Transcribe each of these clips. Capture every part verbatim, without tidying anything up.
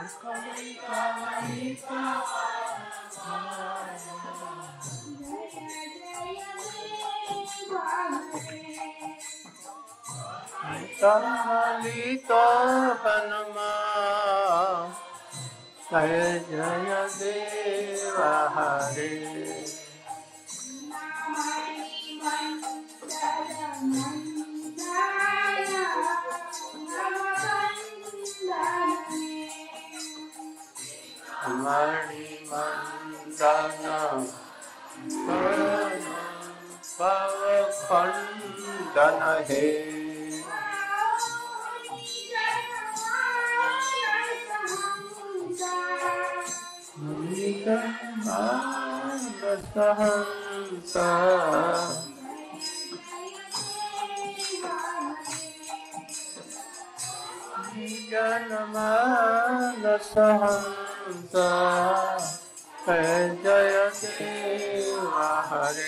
Lito Hanuma Jaya Jaya Deva Hare Mani Mandana Bhava Khandana He Sahansa Janamana Sahansa Jaya Deva Hare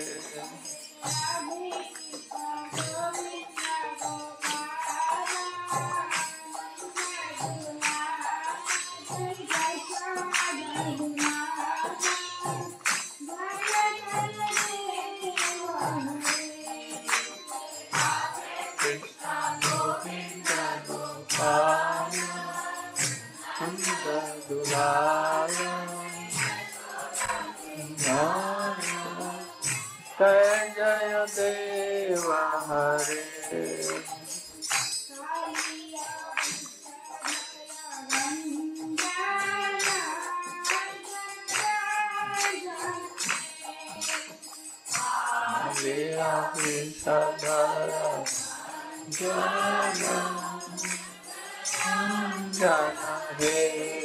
Jaya Deva Hare Leela Visadara Jana Jana He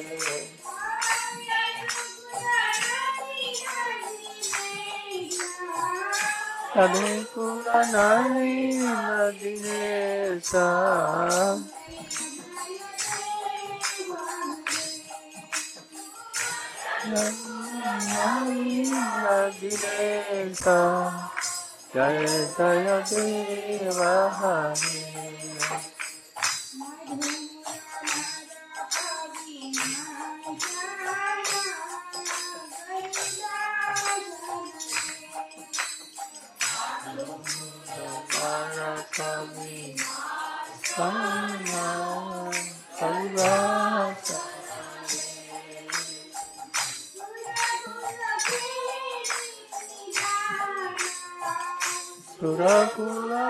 Ade Puranani Nadinesa Nadinani Nadinesa Jaya Jaya Deva Hare Kami Sama Kalvasa Surakula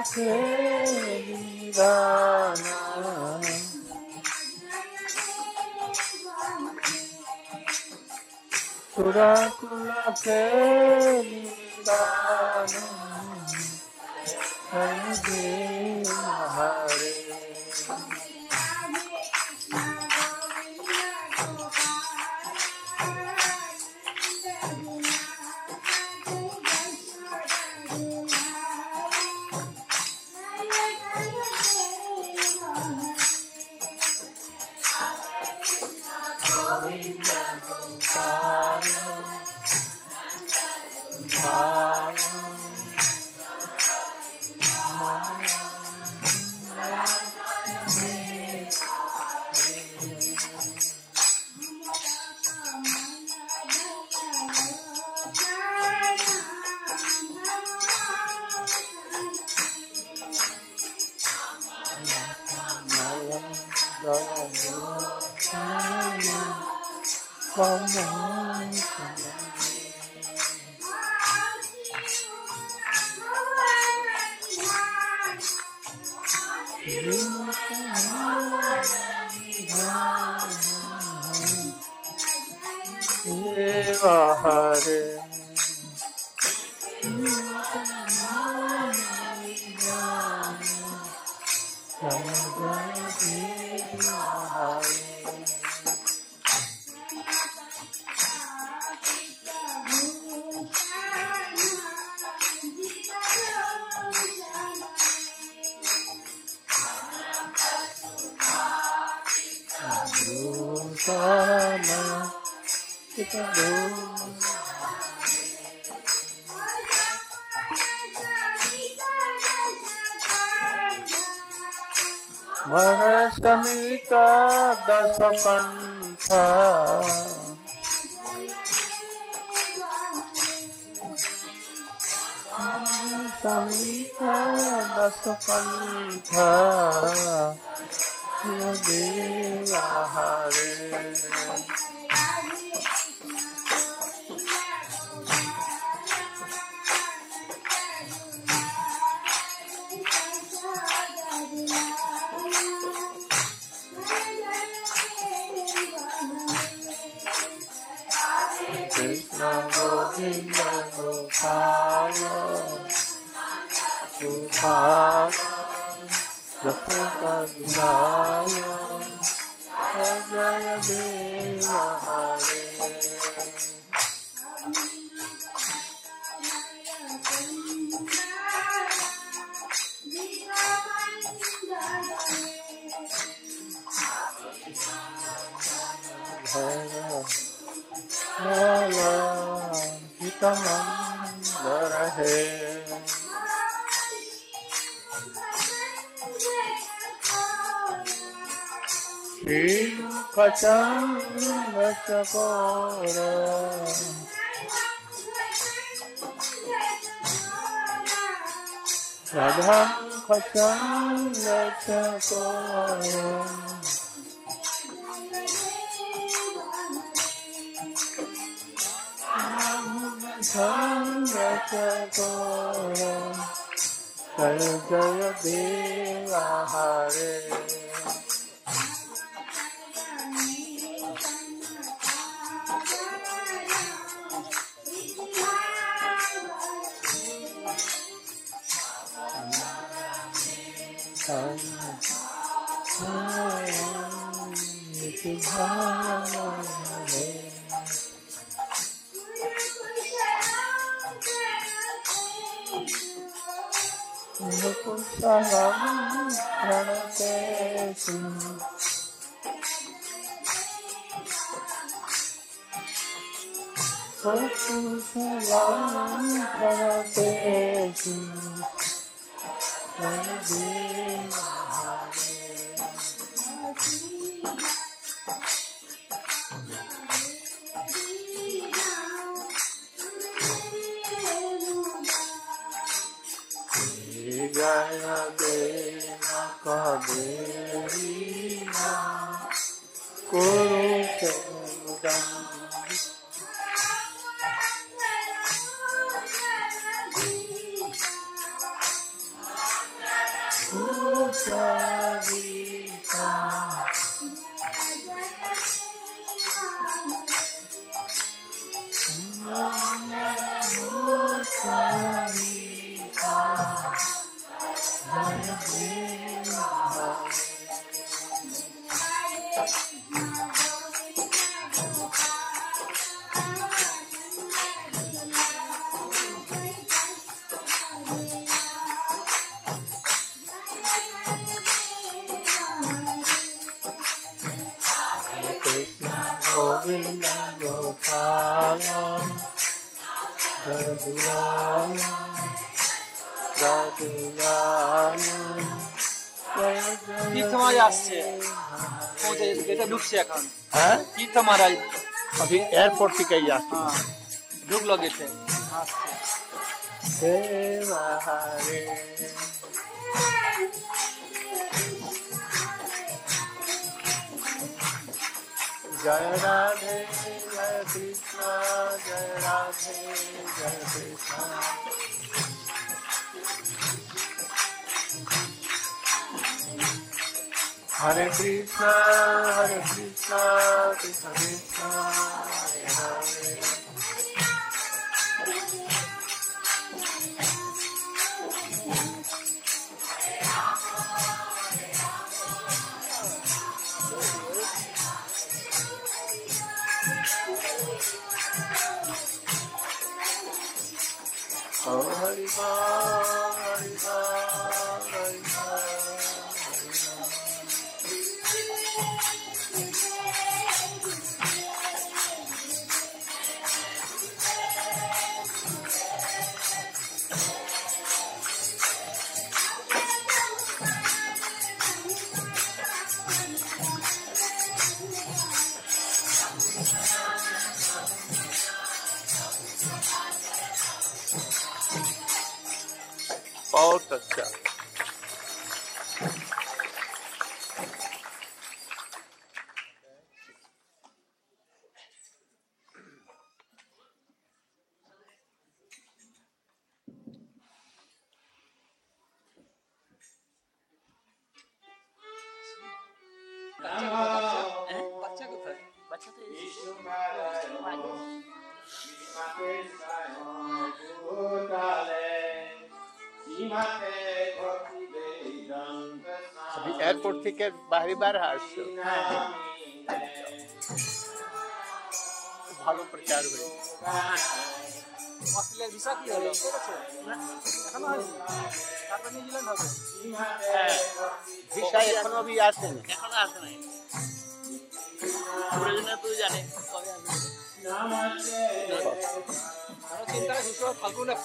Kedana Surakula Kedana Hare Hare Deva Hare Sama kita do भर समीत दस पंथ समीत दस पंथ देवा हरे कृष्ण गोविंद गोपाल गोपाल जपदाय जय देव हरे हितमंदर है कचंद चकोर राधा कचंद चकोर जय जय देवा हरे कुशलम प्रणते कुशलम प्रणते जय देव कबीरा कुरुचंदन कुरुचंदीता गोविंद गोपाल रघुराम रघुराम तीर्थ महाराज আসছে পৌঁছে গেছে ঢুকছে এখন হ্যাঁ तीर्थ महाराज अभी एयरपोर्ट থেকে আসছে হ্যাঁ ঢুকলো গেছে আসছে देव हरे जय राधे जय कृष्ण जय राधे जय कृष्ण हरे कृष्ण हरे Krishna Krishna Krishna Hare Hare Oh, Hari Ram, Hari Ram, Hari बहुत अच्छा। বাচ্চা কোথায়? বাচ্চা তো अभी एयरपोर्ट থেকে বাইরে বার আসছো। ভালো প্রচার হয়েছে। অস্ট্রেলিয়ার ভিসা কি হলো? করেছে না, এখনো হয়নি। তারপর নিউজিল্যান্ড হবে। হ্যাঁ, ভিসা এখনো অবধি আসেনি। এখনো আসে নাই। প্রয়োজনে তুই জানে কবে আসবে। আরো চিন্তা ঘুষো ফালতু না।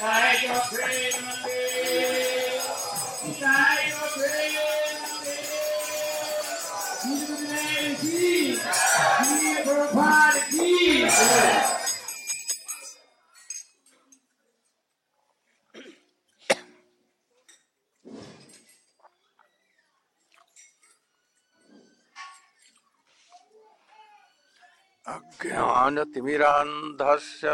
अज्ञानतिमिरान्धस्य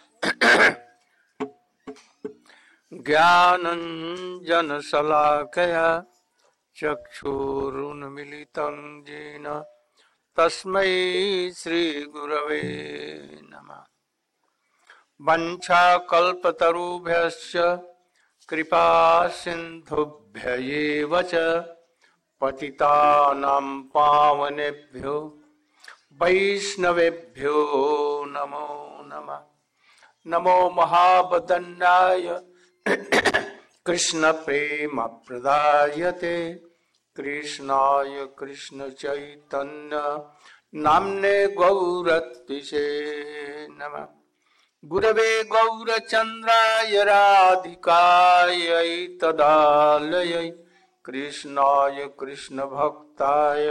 ज्ञानञ्जनशलाकया चक्षुरुन्मीलितं येन तस्मै श्रीगुरवे नमः। वञ्चाकल्पतरुभ्यश्च कृपासिन्धुभ्य एव च पतितानां पावनेभ्यो वैष्णवेभ्यो नमो नमः। नमो महावदन्याय कृष्ण प्रेम प्रदायते कृष्णाय कृष्ण चैतन्य नाम्ने गौरत्विषे नमः। गुरवे गौरचन्द्राय राधिकायै तदालयै कृष्णाय कृष्ण भक्ताय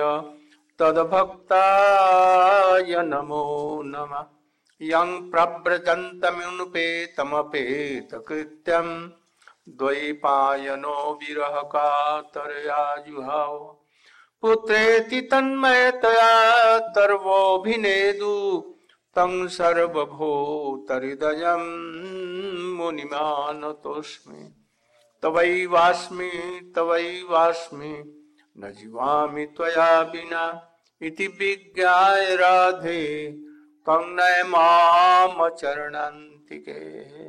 तद्भक्ताय नमो नमः। यं प्रव्रजन्तमनुपेतमपेतकृत्यं द्वैपायनो विरह कातरया जुहाव पुत्रेति तन्मयतया तर्वोऽभिनेदु तं सर्वभूतहृदयं मुनिमानतोऽस्मि। तवैवास्मि तवैवास्मि न जीवामि त्वया विना इति विज्ञाय राधे त्वं नय माम चरणान्तिके।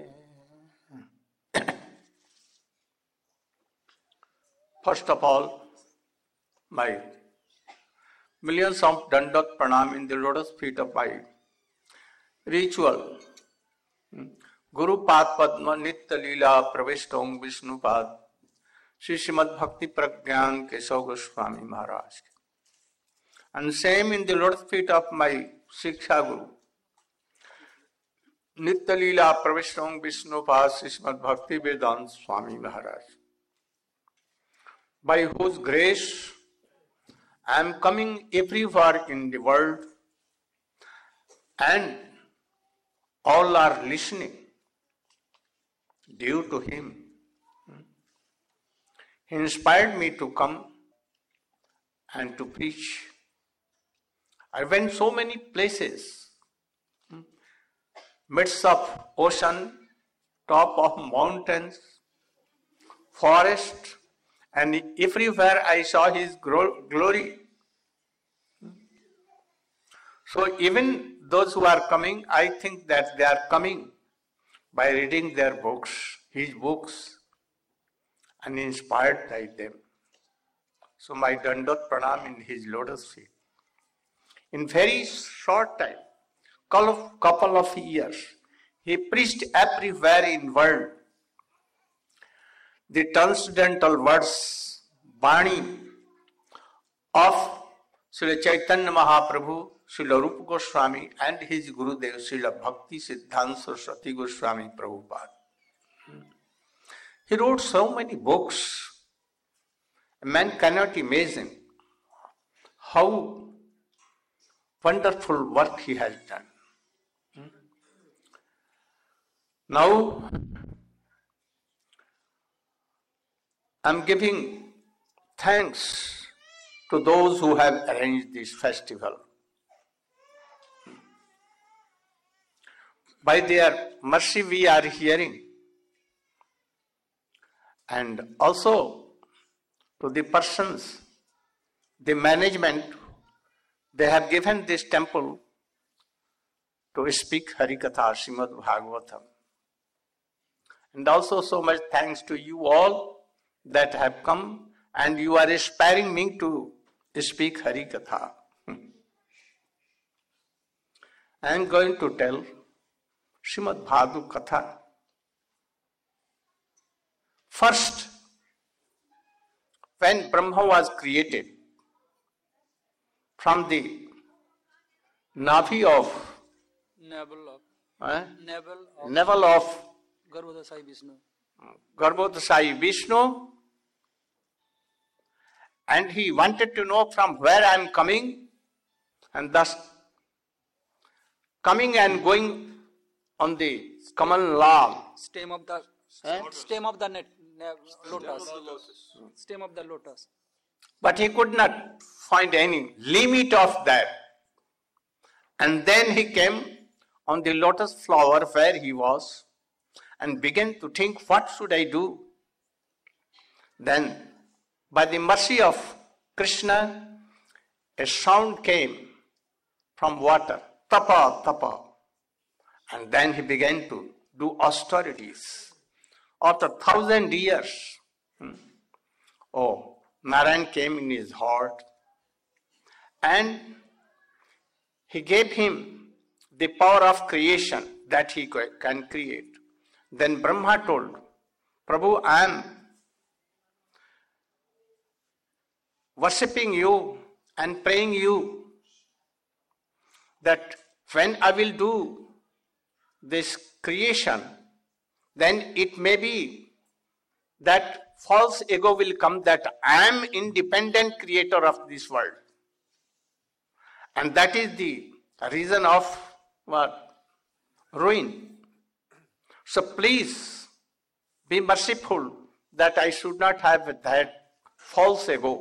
First of all, my millions of Dandat Pranam in the lotus feet of my ritual. Guru Pad Padma Nitya Leela Praveshtong Vishnu Pad Shri Srimad Bhakti Pragyan Keshav Goswami Maharaj. And same in the lotus feet of my Shiksha Guru Nitya Leela Praveshtong Vishnu Pad Shri Srimad Bhakti Vedanta Swami Maharaj, by whose grace I am coming everywhere in the world and all are listening due to him. He inspired me to come and to preach. I went so many places, midst of ocean, top of mountains, forest, and everywhere I saw his glory. So even those who are coming, I think that they are coming by reading their books, his books, and inspired by them. So my Dandot Pranam in his lotus feet. In very short time, couple of years, he preached everywhere in world the transcendental words, Bani of Srila Chaitanya Mahaprabhu, Srila Rupa Goswami and his Gurudev Srila Bhakti Siddhanta Saraswati Goswami Prabhupada. He wrote so many books. A man cannot imagine how wonderful work he has done. Now, I am giving thanks to those who have arranged this festival. By their mercy we are hearing, and also to the persons, the management, they have given this temple to speak Harikatha Srimad Bhagavatam. And also so much thanks to you all that have come and you are inspiring me to speak Harikatha. I am going to tell Srimad Bhagavad Katha. First, when Brahma was created from the navi of navel of eh? navel of navel of Garbhodasai Vishnu. Garbhodasai Vishnu, and he wanted to know from where I am coming, and thus coming and going on the Kamal Lal. Stem of the Eh? stem of the net, ne- lotus. Stem of the lotus. But he could not find any limit of that. And then he came on the lotus flower where he was and began to think, what should I do? Then, by the mercy of Krishna, a sound came from water, tapa, tapa. And then he began to do austerities. After thousand years, hmm, oh, Narayan came in his heart and he gave him the power of creation that he can create. Then Brahma told, Prabhu, I am worshipping you and praying you that when I will do this creation, then it may be that false ego will come that I am independent creator of this world. And that is the reason of what? Ruin. So please be merciful that I should not have that false ego.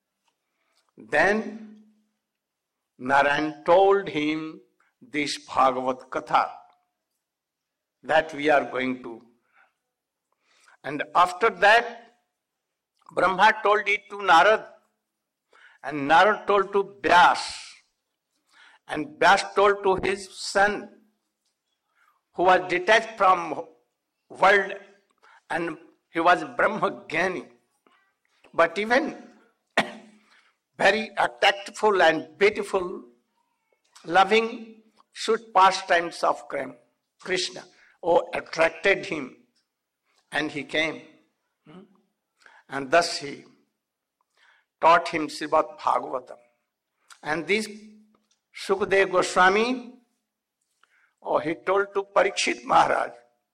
Then Narayan told him this Bhagavad Katha that we are going to. And after that, Brahma told it to Narad, and Narad told to Vyas, and Vyas told to his son, who was detached from world, and he was Brahmajnani. But even very tactful and beautiful, loving, sweet pastimes of Krishna, oh, attracted him, and he came. And thus he taught him Srimad Bhagavatam. And this Sukadeva Goswami, oh, he told to Parikshit Maharaj.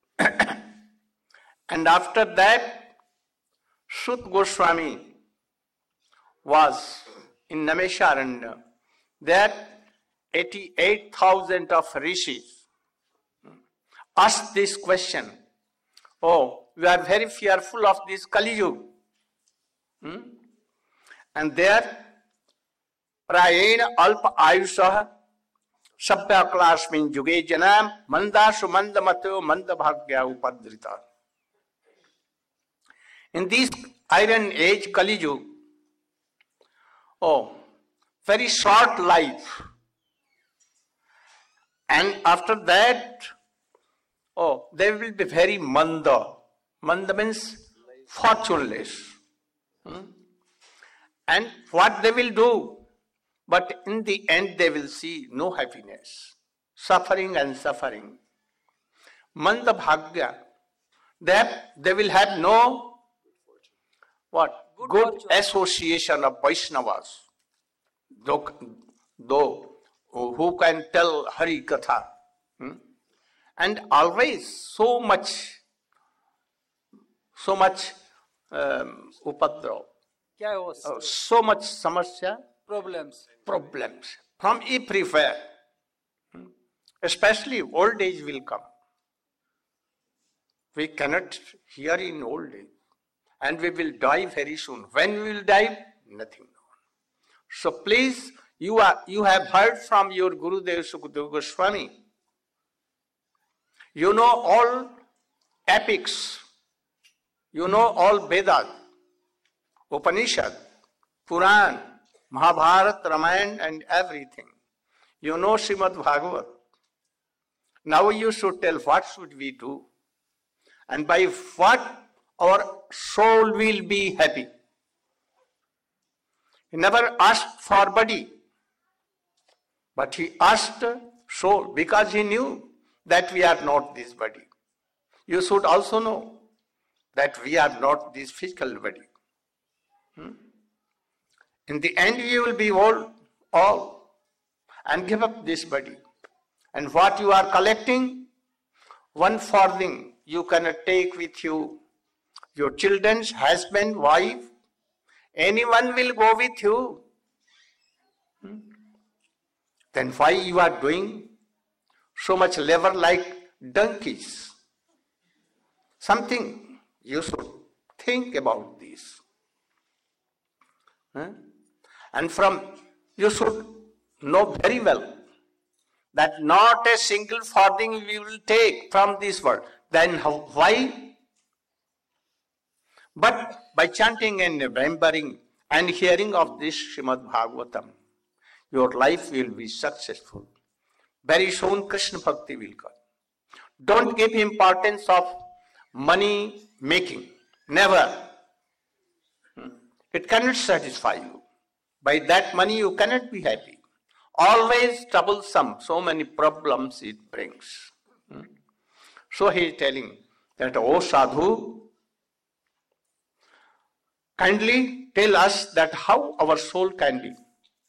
And after that, Sut Goswami was in Namesharanya. There, eighty-eight thousand of rishis asked this question. Oh, we are very fearful of this Kali Yuga. Hmm? And there, Prayena Alpa Ayusha Sabya Klasmin Juge Janam Mandasu Mandamato Mandabhagya Upadrita. In this iron age Kali Yuga, oh, very short life. And after that, oh, they will be very manda. Manda means fortuneless. Hmm? And what they will do? But in the end they will see no happiness. Suffering and suffering. Manda bhagya. They, they will have no what? Good, Good association of Vaishnavas. Though, though who can tell Hari Katha. Hmm? And always so much, so much um, upadra, uh, so much samasya, problems, problems from everywhere. Hmm? Especially old age will come. We cannot hear in old age, and we will die very soon. When we will die, nothing known. So please, you are you have heard from your Gurudev Sukadeva Goswami. You know all epics. You know all Vedas, Upanishad, Puran, Mahabharata, Ramayana and everything. You know Srimad Bhagavat. Now you should tell what should we do and by what our soul will be happy. He never asked for body, but he asked soul because he knew that we are not this body. You should also know that we are not this physical body. Hmm? In the end, you will be old, all, and give up this body. And what you are collecting, one farthing you cannot take with you your children's husband, wife. Anyone will go with you. Hmm? Then why you are doing so much labor like donkeys? Something you should think about this. Huh? And from, you should know very well that not a single farthing we will take from this world. Then how, why? But by chanting and remembering and hearing of this Srimad Bhagavatam, your life will be successful. Very soon Krishna Bhakti will come. Don't give importance of money making. Never. It cannot satisfy you. By that money you cannot be happy. Always troublesome. So many problems it brings. So he is telling that, O Sadhu, kindly tell us that how our soul can be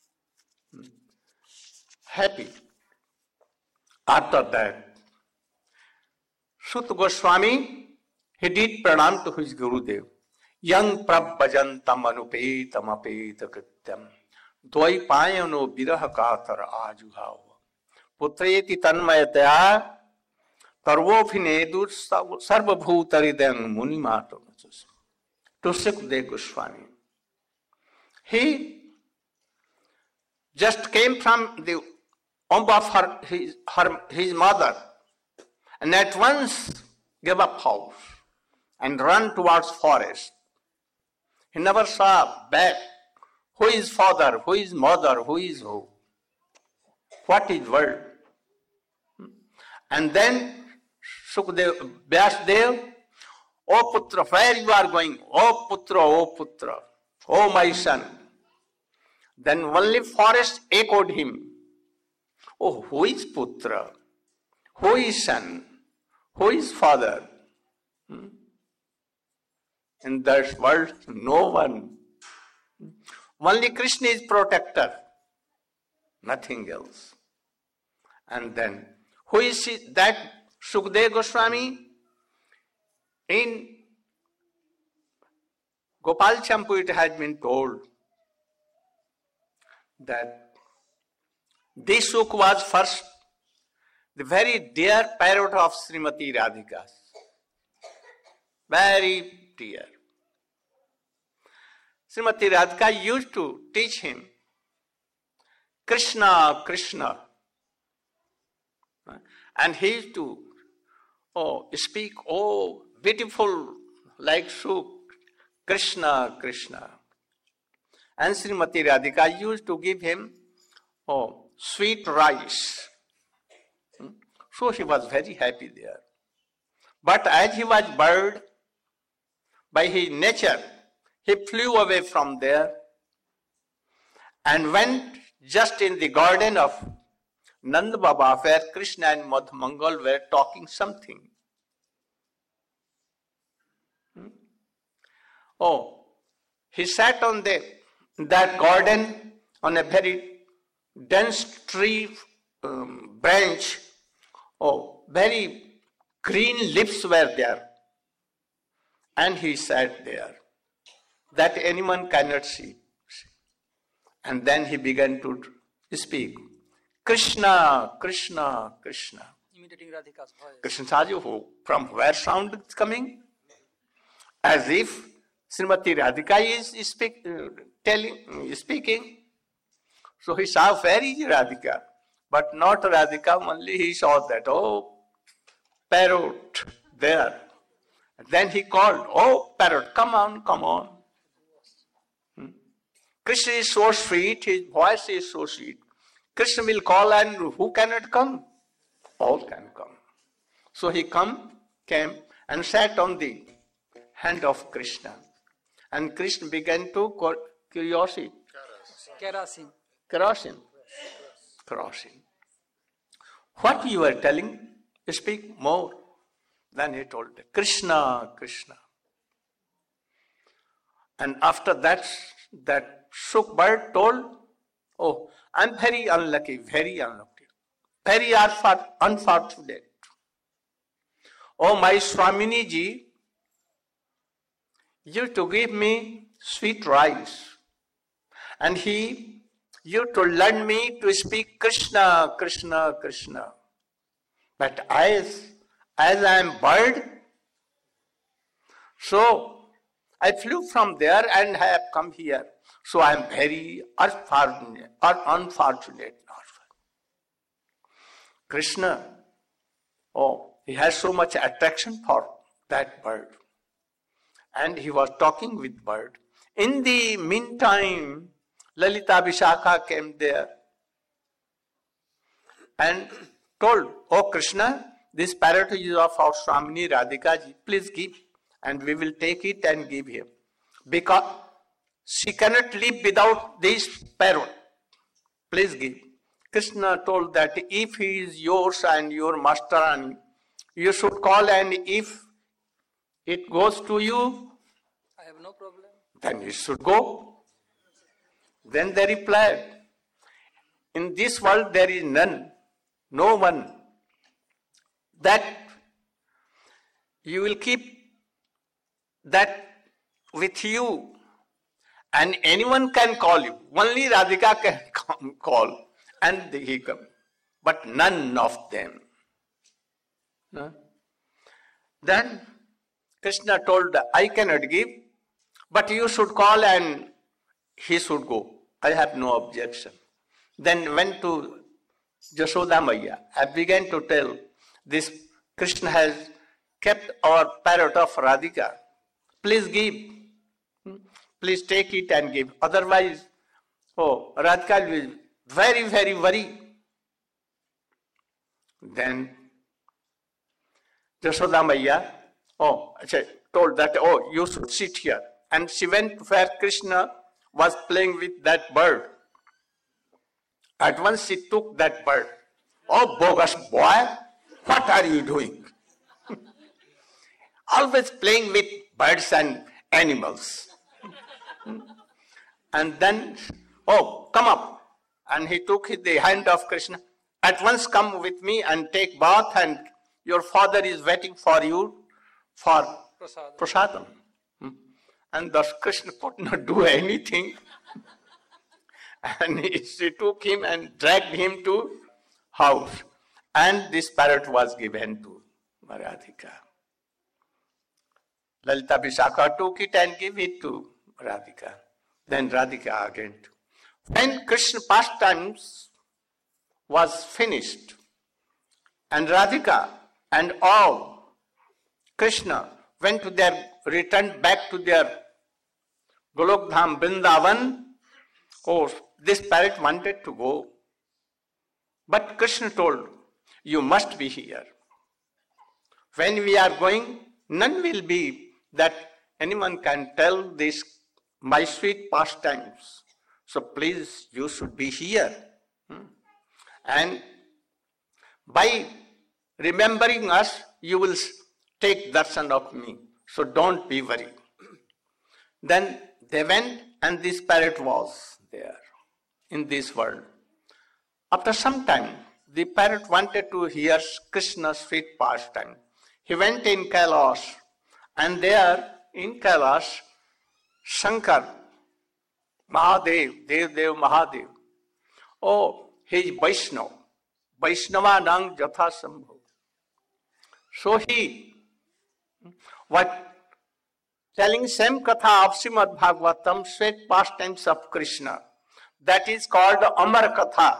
happy. After that, Sutta Goswami, he did pranam to his Gurudev. Yang prabhajantam anupetam apeta krityam dvai payano viraha katar ajuhav putreti tanmayataya tarvophinedur sarvabhutaridang munimatam. To Sukadeva Goswami. He just came from the womb of her, his, her, his mother and at once gave up house and ran towards forest. He never saw back who is father, who is mother, who is who, what is world. And then Sukadeva, Vyasdev, O Putra, where you are going? O Putra, O Putra, O my son. Then only forest echoed him. Oh, who is Putra? Who is son? Who is father? Hmm? In that world, no one. Only Krishna is protector. Nothing else. And then, who is he? That Sukadeva Goswami? In Gopal Champu it has been told that this Suk was first the very dear parrot of Srimati Radhika. Very dear. Srimati Radhika used to teach him Krishna, Krishna. And he used to oh, speak, oh, beautiful, like Suk, Krishna, Krishna. And Srimati Radhika used to give him oh, sweet rice. So he was very happy there. But as he was bird, by his nature, he flew away from there and went just in the garden of Nanda Baba, where Krishna and Madhamangal were talking something. Oh, he sat on the, that garden on a very dense tree um, branch. Oh, very green leaves were there. And he sat there, that anyone cannot see. And then he began to speak. Krishna, Krishna, Krishna. Imitating Radhika's voice. Krishna Saji, from where sound is coming? As if Srimati Radhika is speak, uh, telling, speaking. So he saw very Radhika, but not Radhika, only he saw that, oh, parrot there. And then he called, oh, parrot, come on, come on. Hmm? Krishna is so sweet, his voice is so sweet. Krishna will call and who cannot come? All can come. So he come, came and sat on the hand of Krishna. And Krishna began to call curiosity. Kerosene. Kerosene. Kerosene. What you are telling, speak more. Then he told Krishna, Krishna. And after that, that Suk bird told, oh, I'm very unlucky, very unlucky, very unfortunate. oh my Swamini ji, you to give me sweet rice. And he, you to learn me to speak Krishna, Krishna, Krishna. But as, as I am bird, so I flew from there and have come here. So I am very unfortunate, or unfortunate. Krishna, oh, he has so much attraction for that bird. And he was talking with bird. In the meantime, Lalita Vishakha came there and told, oh Krishna, this parrot is of our Swamini Radhika ji, please give. And we will take it and give him. Because she cannot live without this parrot. Please give. Krishna told that if he is yours and your master, you should call, and if it goes to you, I have no problem. Then you should go. Then they replied, in this world there is none, no one, that you will keep that with you, and anyone can call you. Only Radhika can come, call, and he come, but none of them. No? Then Krishna told, I cannot give, but you should call and he should go. I have no objection. Then went to Jashoda Maya. I began to tell, this Krishna has kept our parrot of Radhika. Please give. Please take it and give. Otherwise, oh, Radhika will be very, very worried. Then Jashoda Maya, oh, told that, oh, you should sit here. And she went where Krishna was playing with that bird. At once she took that bird. Oh, bogus boy, what are you doing? Always playing with birds and animals. And then, oh, come up. And he took the hand of Krishna. At once come with me and take bath, and your father is waiting for you for prasadam. prasadam. And thus Krishna could not do anything. And she took him and dragged him to house. And this parrot was given to Radhika. Lalita Vishakha took it and gave it to Radhika. Then Radhika again. When Krishna pastimes was finished, and Radhika and all Krishna went to their, returned back to their Golok Dham Vrindavan. Oh, this parrot wanted to go. But Krishna told, you must be here. When we are going, none will be that anyone can tell this, my sweet pastimes. So please, you should be here. And by remembering us, you will take darshan of me. So don't be worried. Then they went, and this parrot was there in this world. After some time, the parrot wanted to hear Krishna's sweet pastime. He went in Kailash, and there in Kailash, Shankar, Mahadev, Dev Dev Mahadev, oh, he is Vaishnava, Vaishnava Nang Jatha Sambhav. So he was telling same katha of Srimad Bhagavatam, sweet pastimes of Krishna. That is called Amar Katha.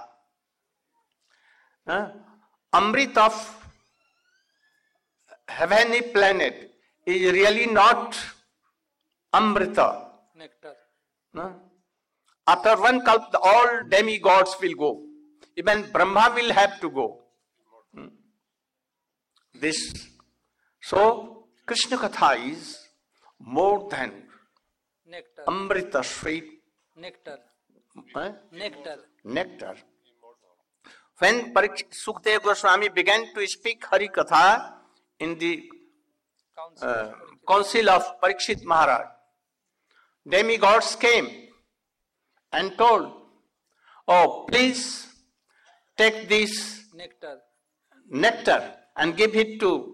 Uh, Amrit of heavenly planet is really not Amrita. Nectar. Uh, after one kalp, all demigods will go. Even Brahma will have to go. Hmm. This. So, Krishna Katha is more than Nectar. Amrita, sweet. Nectar. Uh, Nectar. nectar. When Sukadeva Goswami began to speak Hari Katha in the Council. uh, council of Parikshit Maharaj, demigods came and told, oh, please take this Nectar. nectar and give it to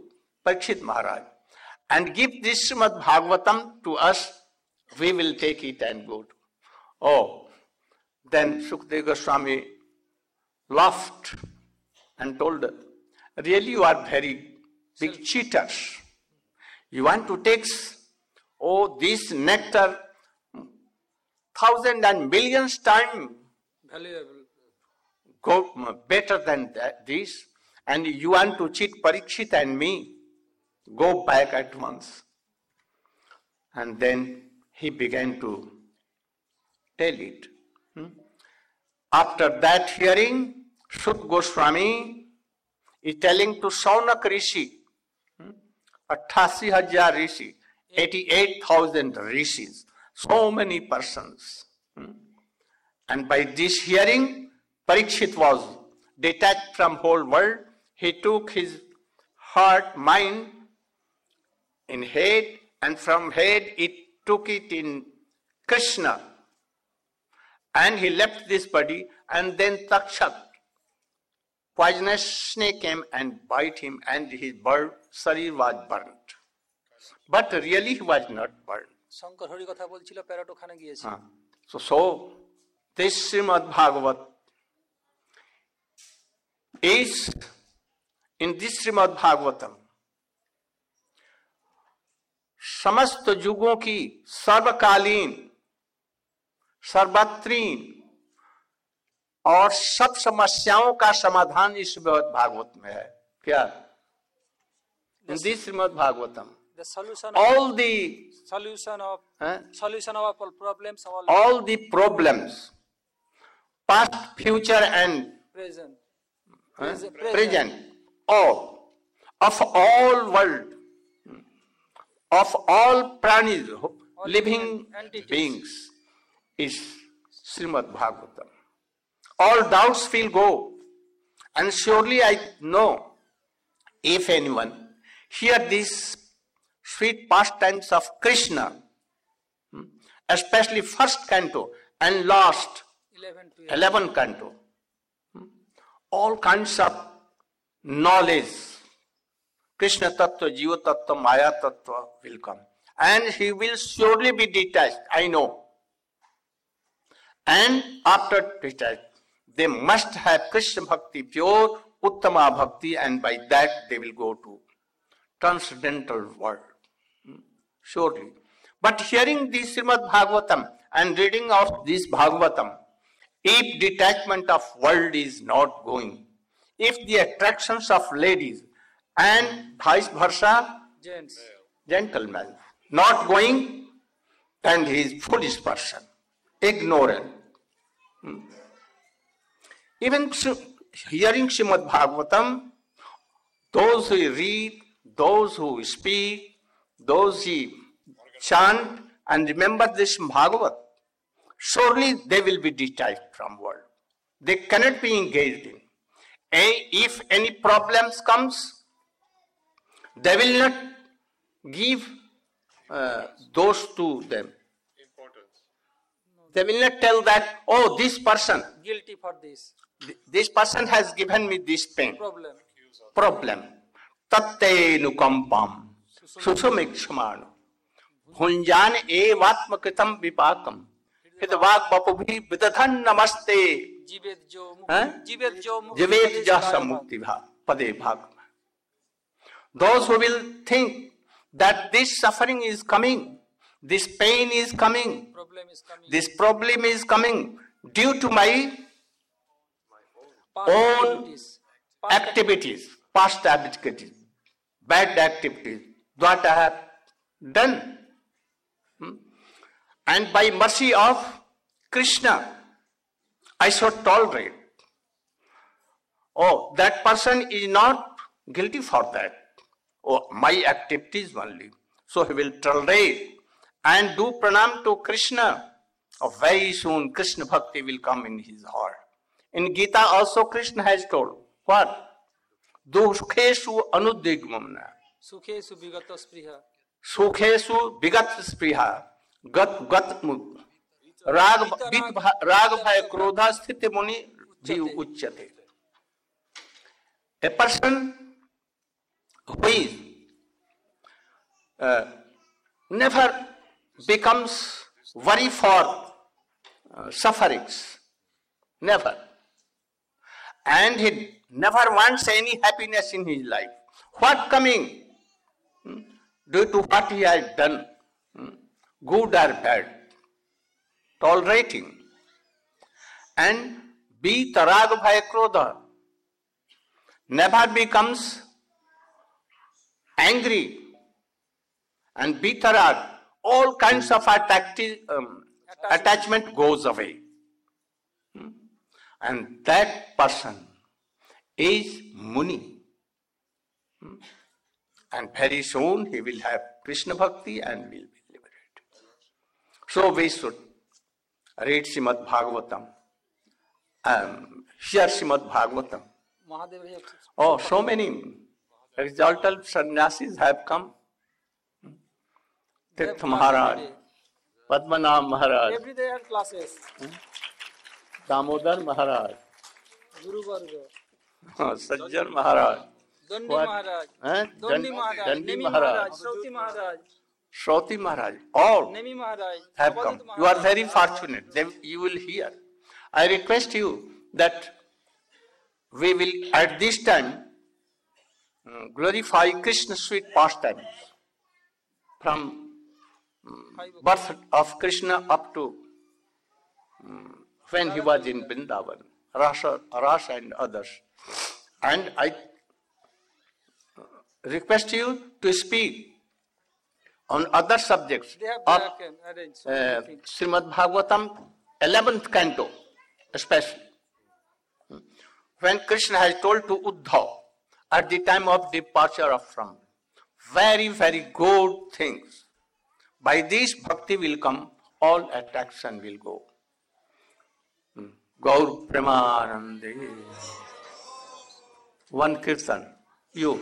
Parikshit Maharaj, and give this Srimad Bhagavatam to us, we will take it and go to. Oh, then Sukadeva Goswami laughed and told, really you are very big cheaters. You want to take, oh, this nectar, thousand and millions times valuable, go better than that, this, and you want to cheat Parikshit and me. Go back at once. And then he began to tell it. Hmm? After that hearing, Sut Goswami is telling to Saunak Rishi, hmm? eighty thousand Rishi, eighty-eight thousand Rishis, so many persons. Hmm? And by this hearing, Parikshit was detached from whole world. He took his heart, mind, in head, and from head it took it in Krishna. And he left this body, and then Takshak, poisonous snake came and bite him, and his bird, Sarir was burnt. But really he was not burnt. Shankar Hari কথা বলছিল parrot ওখানে গিয়েছে। Uh, so, so this Srimad Bhagavat is, in this Srimad Bhagavatam, समस्त युगों की सर्वकालीन, सर्वत्रीन और सब समस्याओं का समाधान इस श्रीमद् भागवत में है। क्या? In this Srimad Bhagavatam, The solution all of, the solution of uh, solution of all problems, all, all the problems, past, future, and present, uh, present, present, all of all world, of all pranis, living entities, beings, is Srimad Bhagavatam. All doubts will go, and surely I know, if anyone hear these sweet pastimes of Krishna, especially first canto and last eleven to eleven canto, all kinds of knowledge, Krishna Tattva, Jiva Tattva, Maya Tattva will come. And he will surely be detached, I know. And after detached, they must have Krishna Bhakti, pure Uttama Bhakti, and by that they will go to transcendental world. Surely. But hearing this Srimad Bhagavatam and reading of this Bhagavatam, if detachment of world is not going, if the attractions of ladies and vice versa, gents. gentlemen, not going, then he is foolish person, ignorant. Hmm. Even hearing Srimad Bhagavatam, those who read, those who speak, those who chant and remember this Bhagavat, surely they will be detached from world. They cannot be engaged in. And if any problems comes, they will not give uh, those to them. They will not tell that, oh, this person, Guilty for this this person has given me this pain, problem. problem. Tatte nukampam, susumikshmano, hunjan evatma kritam vipakam, hidvag bapubhi vidadhan namaste, जीवेत जो Huh? जीवेत जो मुक्ति jivet jasa mukti bha, pade bhag. Those who will think that this suffering is coming, this pain is coming, problem is coming. this problem is coming due to my Past own activities, past activities, past activities, bad activities, what I have done. Hmm? And by mercy of Krishna, I should tolerate. Oh, that person is not guilty for that. Oh, my activities only. So he will tolerate and do pranam to Krishna. Oh, very soon Krishna Bhakti will come in his heart. In Gita also Krishna has told, what? Dukheshu anudigmamna. सुखेषु विगत स्पृहा Sukhesu vigat spriha. Gat gat mud. Rag vit rag bhaya krodha sthiti muni jiv uchyate. A person who is uh, never becomes worry for uh, sufferings. Never. And he never wants any happiness in his life. What coming? Hmm? Due to what he has done, hmm? good or bad, tolerating. And be tarag bhai krodha, never becomes angry. And be tarag, all kinds of attacti- um, attachment goes away. Hmm? And that person is Muni. Hmm? And very soon he will have Krishna Bhakti and will be liberated. So we should read Srimad Bhagavatam, um, hear Srimad Bhagavatam. Oh, so many exalted sannyasis have come. Tirtha Maharaj, Padmanabh Maharaj, Every day have classes. Damodar Maharaj, Guru Varga. oh, Sajjan Maharaj, Dondi What? Maharaj. eh? Dondi Dan- Maharaj. Dandi Nemi Maharaj, Maharaj. Shrauti Maharaj. Shrauti Maharaj, all Nemi Maharaj. have Abhadit come. Maharaj. You are very fortunate. They, you will hear. I request you that we will at this time um, glorify Krishna sweet pastimes from um, birth of Krishna up to um, when he was in Vrindavan, Rasa, Rasa and others. And I request you to speak on other subjects They have of uh, can arrange so uh, many things. Srimad Bhagavatam, eleventh canto, especially. When Krishna has told to Uddhav at the time of departure of from, very, very good things. By this bhakti will come, all attraction will go. Hmm. Gaur Premanande. One kirtan, you.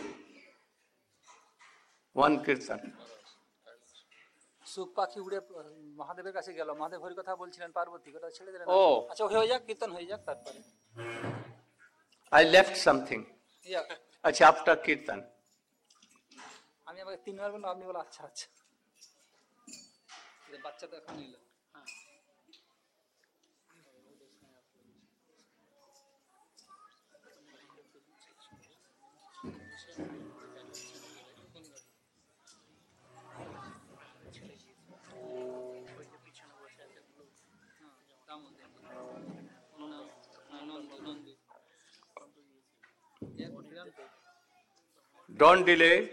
One kirtan. সুখ পাখি উড়ে মহাদেবের কাছে গেল, মহাদেব হরি কথা বলছিলেন পার্বতী, কথা ছেড়ে দিলেন। ও। আচ্ছা হয়ে যাক, কীর্তন হয়ে যাক তারপরে। I left something. Yeah, Acha, after kirtan. আমি আমাকে তিনবার বললাম, আপনি বলো আচ্ছা আচ্ছা। এই বাচ্চা তো এখন নিল। হ্যাঁ। Don't delay.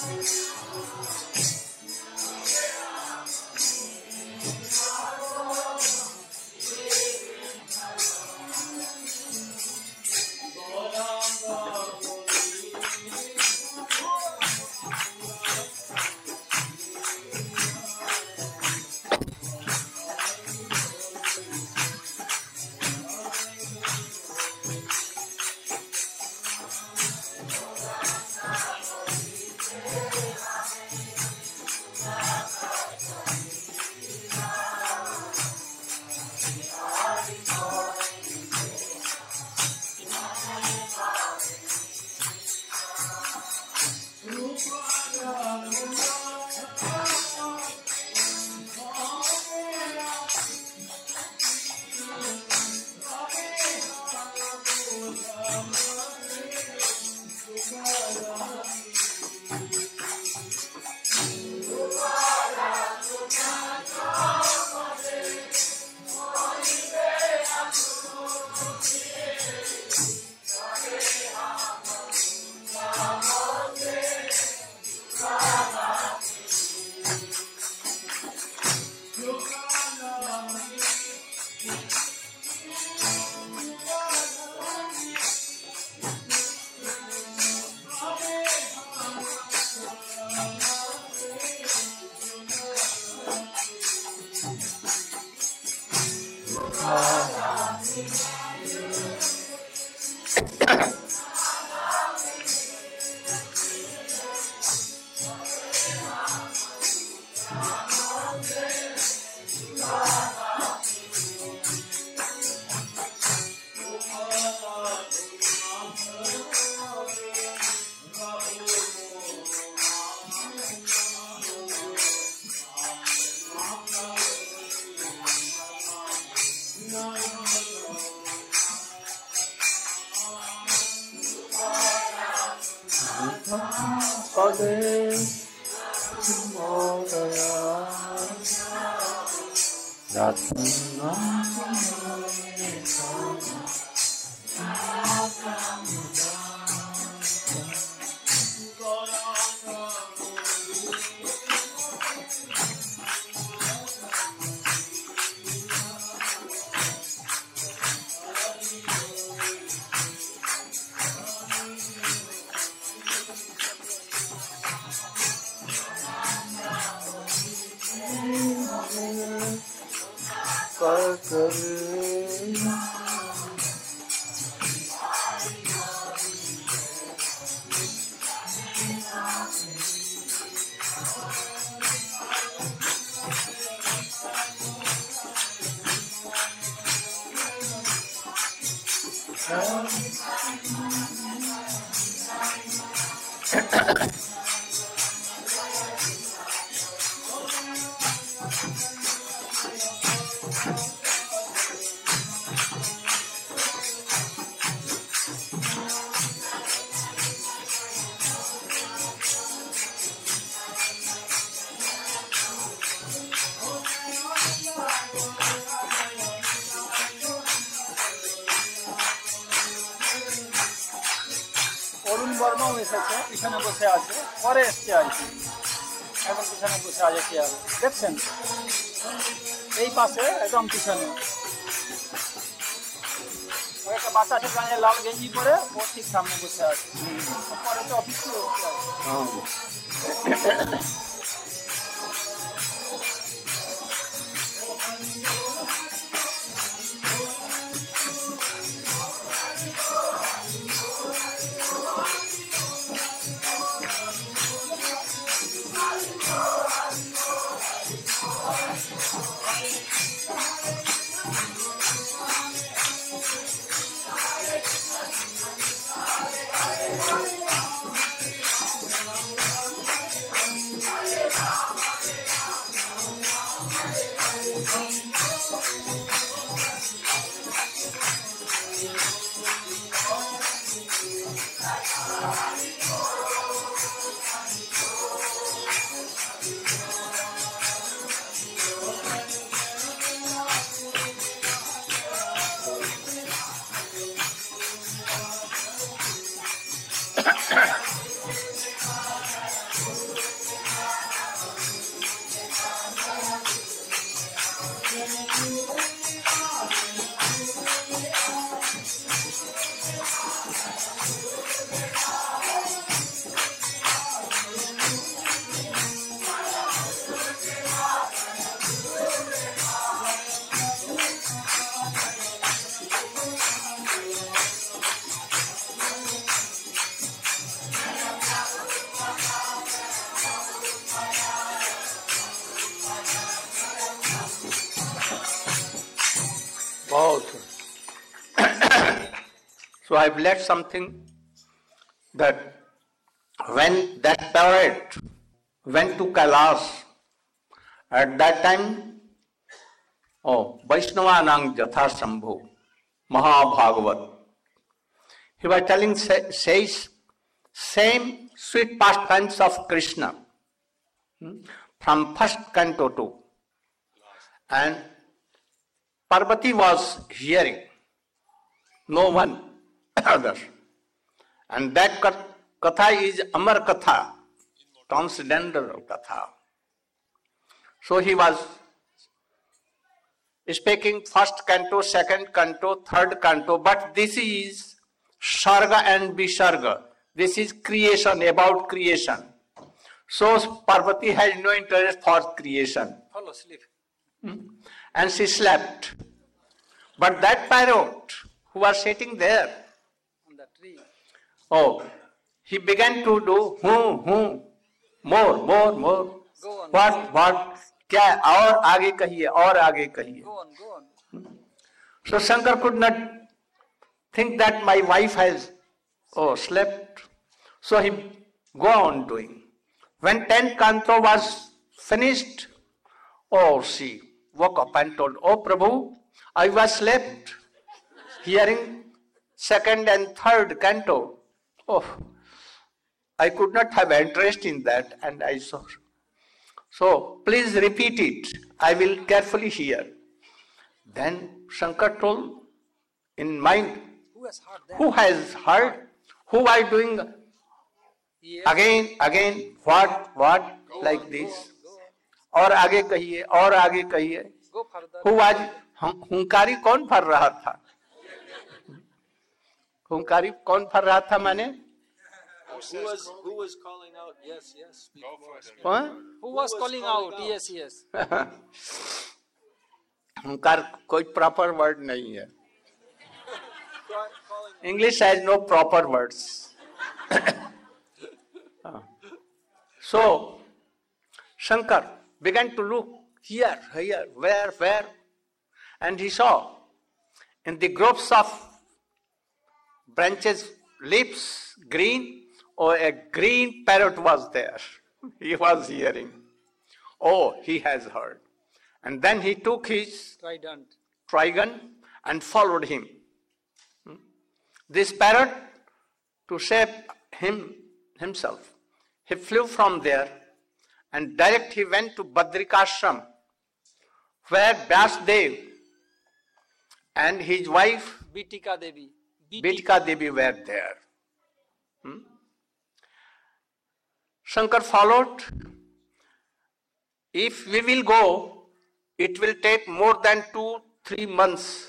বর্মাও এসেছে, পিছনে বসে আছে, পরে এসছে আর কি, এখন পিছনে বসে আছে চেয়ারে, দেখছেন এই পাশে একদম পিছনে ওই একটা বাচ্চা আছে গায়ে লাল গেঞ্জি পরে, ওর ঠিক সামনে বসে আছে, পরে তো অফিসে বসে আছে। So I've left something that when that parrot went to Kailash, at that time, oh, Vaishnavanang Jatha Shambhu, Mahabhagavat, he was telling, says, same sweet pastimes of Krishna from first canto to, and Parvati was hearing, no one other. And that katha is Amar Katha, transcendental Katha. So he was speaking first canto, second canto, third canto, but this is Sarga and Visarga. This is creation, about creation. So Parvati had no interest for creation. Fall asleep. Hmm? And she slept. But that parrot who was sitting there, On the tree. oh, he began to do hmm, hmm, more, more, more. Go on. What, what, क्या और आगे कहिए और आगे कहिए. Go on, go on. So Shankar could not think that my wife has oh slept. So he go on doing. When tenth canto was finished, oh she woke up and told, oh Prabhu, I was slept hearing second and third canto. Oh, I could not have interest in that, and I saw. So please repeat it. I will carefully hear. Then Shankar told in mind, Who has heard that? who has heard? Who are doing Yes. again, again, what, what, like this? और आगे कहिए, और आगे कहिए. Go further. Who was, हुंकारी कौन भर रहा था? हुंकारी कौन भर रहा था माने? Who was who was calling out? Yes, yes. Speak more. हाँ? Who was calling out? Yes, yes. हुंकार कोई proper word नहीं है. Call- calling out. English has no proper words. So, Shankar began to look here, here, where, where, and he saw in the groups of branches, leaves, green, or a green parrot was there. He was hearing. Oh, he has heard. And then he took his Trident. trigon and followed him. This parrot, to save him himself, he flew from there and direct he went to Badrikashram, where Vyasdev and his wife Bitika Devi. Bitika Devi were there. Hmm? Shankar followed. If we will go, it will take more than two, three months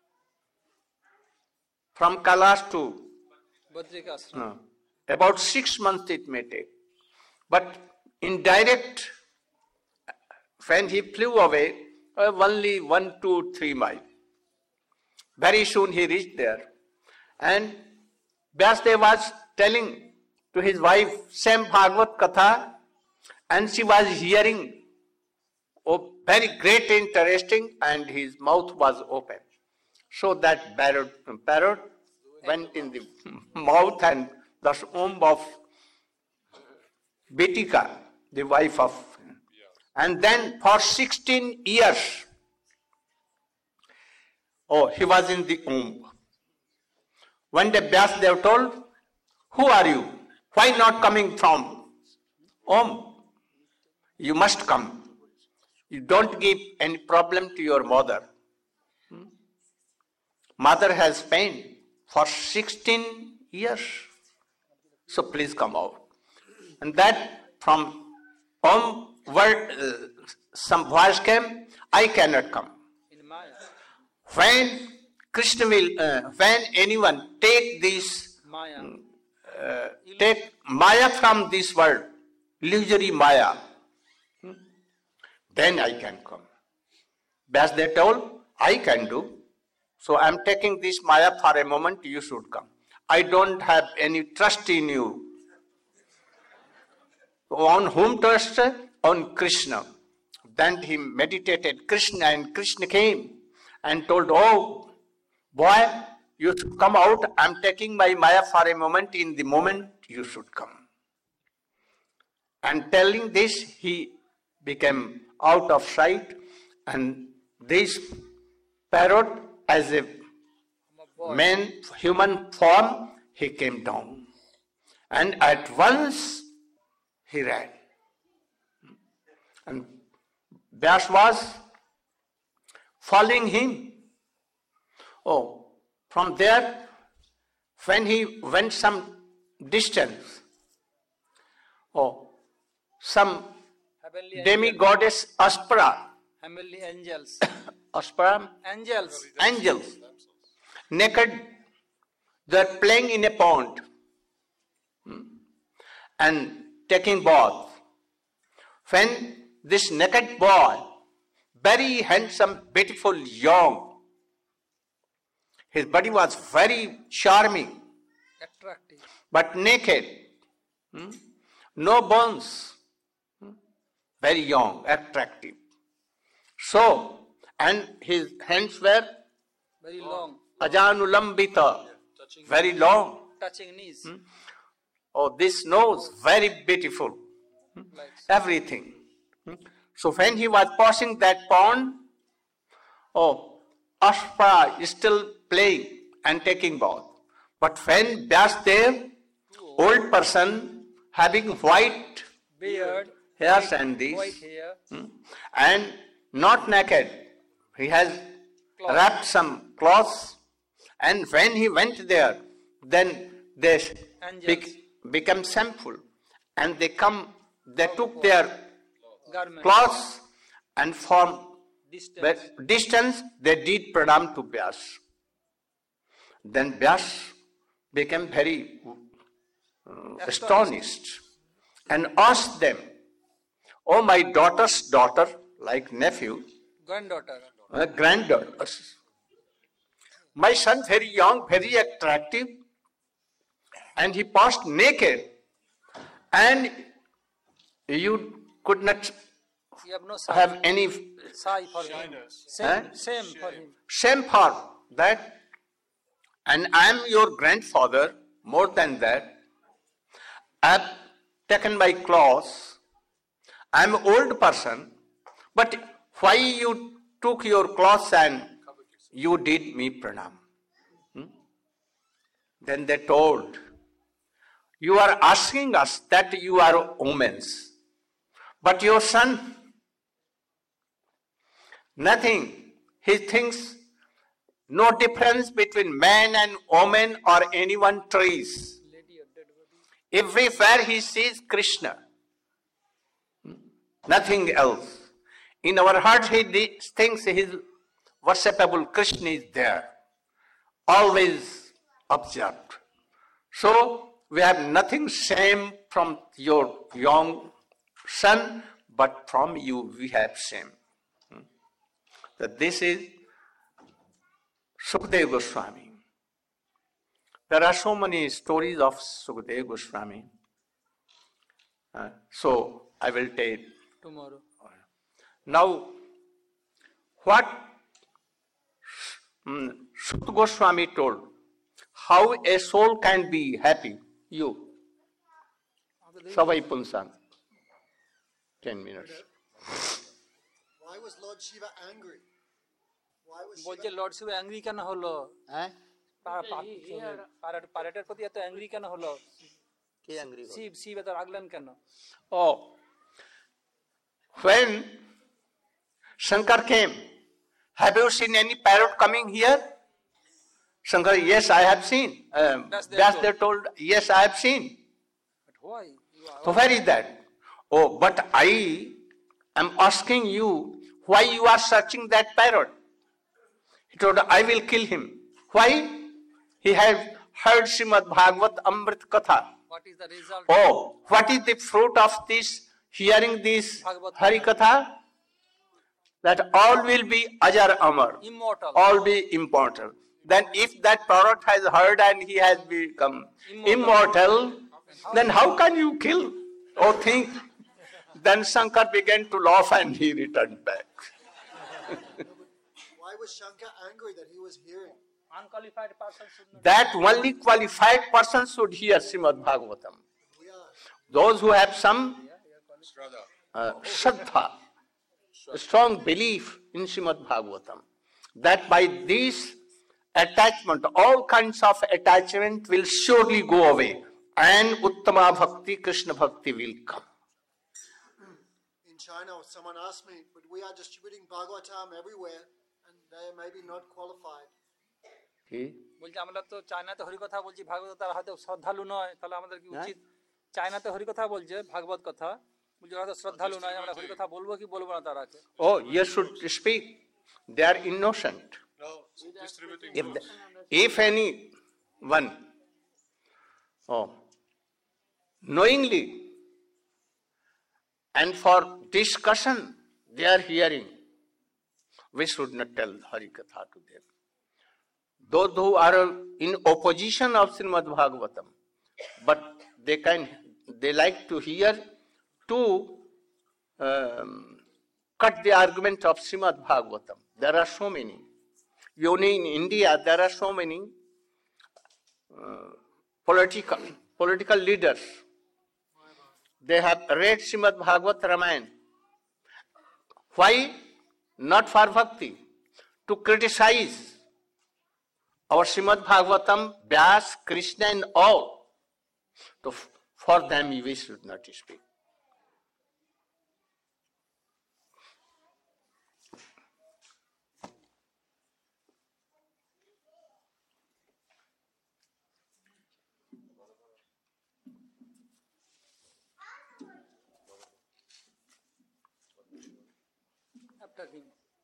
from Kailash to Badrikashram. no, about six months it may take. But in direct, when he flew away, uh, only one, two, three miles. Very soon he reached there. And Vyasdev was telling to his wife same Bhagavad Katha, and she was hearing, oh, very great interesting, and his mouth was open. So that parrot, parrot went in the mouth and the womb of Bitika, the wife of, and then for sixteen years, oh, he was in the womb. One day Vyasdev told, who are you? Why not coming from home? You must come. You don't give any problem to your mother. Hmm? Mother has pain for sixteen years. So please come out. And that from home word, uh, some voice came, I cannot come. In Maya. When Krishna will, uh, when anyone take this, Maya. uh, take Maya from this world, illusory Maya, hmm, then I can come. As they told, I can do. So I am taking this Maya for a moment, you should come. I don't have any trust in you. On whom trust? On Krishna. Then he meditated Krishna, and Krishna came and told, oh, boy, you should come out. I'm taking my Maya for a moment. In the moment, you should come. And telling this, he became out of sight, and this parrot, as a man, human form, he came down. And at once, he ran. And Vyas was following him. Oh, from there, when he went some distance, oh, some Heavenly demi-goddess Aspara, Heavenly angels. Aspara, Angels. angels, naked, they're playing in a pond hmm, and taking bath. When this naked boy, very handsome, beautiful, young, his body was very charming, Attractive. but naked, hmm, no bones, hmm, very young, attractive. So, and his hands were Very long. ajanulambita, very long. Touching knees. Oh, this nose, very beautiful, Like everything. So when he was passing that pond, oh, Ashpa is still playing and taking bath. But when Vyasdev, old person, having white beard. hairs and this, White hair. hmm, and not naked, he has Cloth. wrapped some cloths, and when he went there, then they Angels. bec- become shameful, and they come, they took their Garment. cloths, and from Distance. the distance they did pranam to Vyas. Then Vyas became very uh, astonished and asked them, "Oh, my daughter's daughter, like nephew, Granddaughter. uh, granddaughters, my son very young, very attractive, and he passed naked, and you could not You have no sai. have any Sai for him. Same, Huh? same for him. shame for that, and I am your grandfather, more than that, I have taken my clothes, I am an old person, but why you took your clothes and you did me pranam?" Hmm? Then they told, "You are asking us that you are omens, but your son, nothing. He thinks no difference between man and woman or anyone trees. Lady or dead body. Everywhere he sees Krishna. Nothing else. In our heart he de- thinks his worshipable Krishna is there. Always observed. So we have nothing shame from your young son, but from you we have shame." That this is Sukadeva Goswami. There are so many stories of Sukadeva Goswami. Uh, so I will tell. Tomorrow. Now, what mm, Sukadeva Goswami told, how a soul can be happy. You. Savai Punsan. Ten minutes. Why was Lord Shiva angry? Why was বলছে Shiva lord Shiva angry কেন হলো হ্যাঁ পারেটের প্রতি এত angry কেন হলো কে angry Shiva Shiva এত রাগলেন কেন Oh, when Shankar came, have you seen any parrot coming here? Shankar, yes, I have seen. Um, Vyasdev Vyasdev told, yes, I have seen. But why? You are- So where is that? Oh, but I am asking you why you are searching that parrot. He told, I will kill him. Why? He has heard Srimad Bhagavat Amrit Katha. What is the result? Oh, what is the fruit of this, hearing this Bhagavad Hari Katha? That all will be Ajar Amar. Immortal. All be immortal. Then if that parrot has heard and he has become Immortal. immortal, then how can you kill or think? Then Shankar began to laugh and he returned back. Why was Shankar angry that he was hearing? Unqualified person should not. That only qualified person should hear Srimad Bhagavatam. We are. Those who have some uh, shraddha, strong belief in Srimad Bhagavatam, that by this attachment, all kinds of attachment will surely go away, and Uttama Bhakti, Krishna Bhakti will come. In China, someone asked me, but we are distributing Bhagavatam everywhere, and they are maybe not qualified. Okay? বলছি আমরা তো চায়নাতে হরিকথা বলছি, ভাগবত তারা হয়তো শ্রদ্ধালু নয়, তাহলে আমাদের কি উচিত? চায়নাতে হরিকথা বলছে, ভাগবত কথা বলছে, হয়তো শ্রদ্ধালু নয়, আমরা হরিকথা বলবো কি বলবো না তারাকে? Oh, you should speak. They are innocent. No, distributing If, books. the, if any one, oh, knowingly and for discussion they are hearing, we should not tell Harikatha to them. Those who are in opposition of Srimad Bhagavatam, but they can, they like to hear to um, cut the argument of Srimad Bhagavatam. There are so many. Only in India, there are so many uh, political political leaders. They have read Srimad Bhagavat Ramayana. Why? Not for bhakti. To criticize our Srimad Bhagavatam, Vyas, Krishna and all. So for them we should not speak. After him.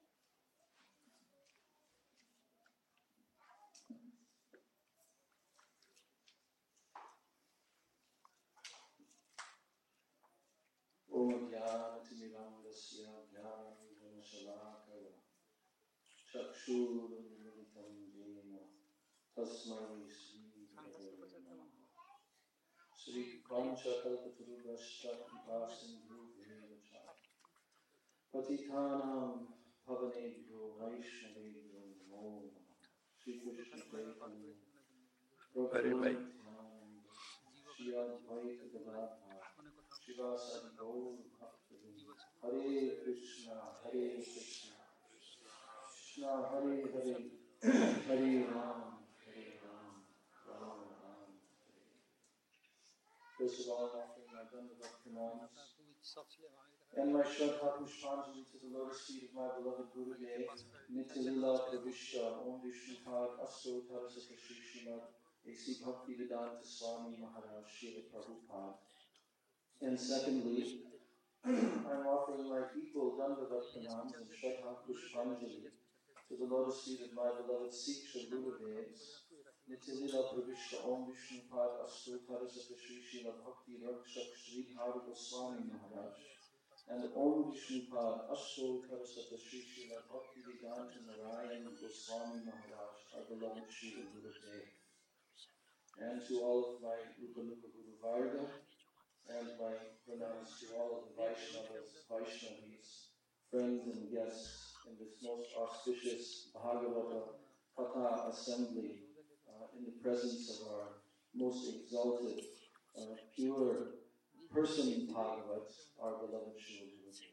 Om Jnanatimirandasya Jnananjanashalakaya Chakshurunmilitam Jena Tasmai Shri Gurave Namaha Shri Panchakalpatarubhasya Kripasindhu Devacha Patitanam Pavanebhyo Vaishnavebhyo Namo Namaha Shri Krishna Chaitanya Very right. Shri Advaita Gadadhar Shivasadi Gaur Bhaktivinoda Hare Krishna, Hare Krishna, Krishna Hare Hare, Hare Ram, Hare Ram, Ram Ram Hare. First of all, offering my Dandavat pranams and my Shraddha Pushpanjali to the lotus feet of my beloved Gurudev, Nityalila Pravishya, Om Vishnupad, Asto Tarasata Shri Srimad, A C Bhaktivedanta Swami Maharaj, Srila Prabhupada. And secondly, I'm offering my equal Dandavat pranams and Shraddha Pushpanjali to the lotus feet of my beloved Siksha Gurudevs, Nityalila Pravishya Om Vishnupad Astu Tarasata Shri Srila Bhakti Rakshak Shri Hari Goswami Maharaj, and Om Vishnupad Astu Tarasata Shri Srila Bhakti Vedanta Narayan Goswami Maharaj, our beloved Shri Gurudev, and to all of my Rupa Nuka Guru Varga, and my pranams to all of the Vaishnavas, Vaishnavis, friends and guests in this most auspicious Bhagavata Katha assembly uh, in the presence of our most exalted, uh, pure person Bhagavat, our beloved Srila Gurudev.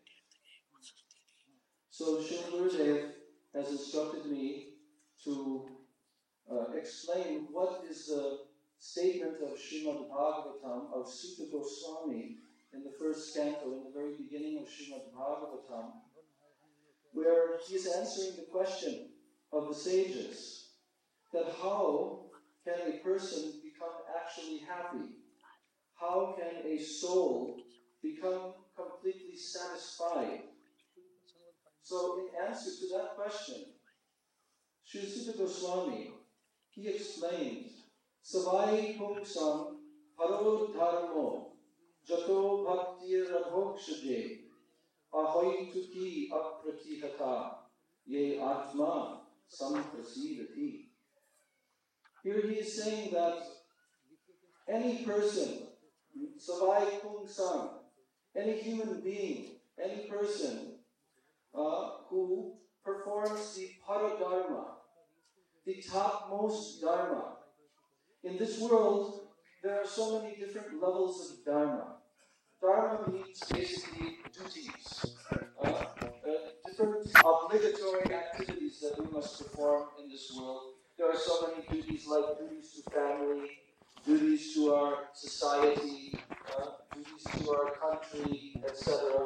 So Srila Gurudev has instructed me to uh, explain what is the statement of Srimad Bhagavatam of Sutta Goswami in the first canto, in the very beginning of Srimad Bhagavatam, where he is answering the question of the sages, that how can a person become actually happy? How can a soul become completely satisfied? So in answer to that question, Sri Sutta Goswami, he explained, Savai Pungsam Haro Dharmo Jato Bhakti Radhokshaje Ahoituki Apratihata Ye Atma Samprasidati. Here he is saying that any person, Savai Pungsam, any human being, any person uh, who performs the Paradharma, the topmost Dharma. In this world, there are so many different levels of Dharma. Dharma means basically duties, uh, uh, different obligatory activities that we must perform in this world. There are so many duties like duties to family, duties to our society, uh, duties to our country, et cetera.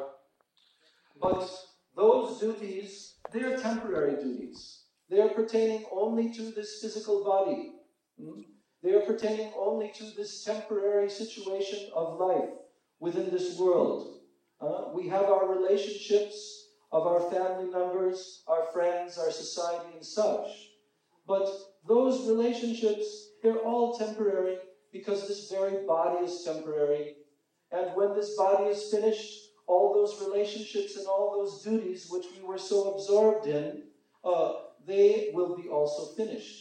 But those duties, they are temporary duties. They are pertaining only to this physical body. Hmm? They are pertaining only to this temporary situation of life within this world. Uh, we have our relationships of our family members, our friends, our society, and such. But those relationships, they're all temporary because this very body is temporary. And when this body is finished, all those relationships and all those duties which we were so absorbed in, uh, they will be also finished.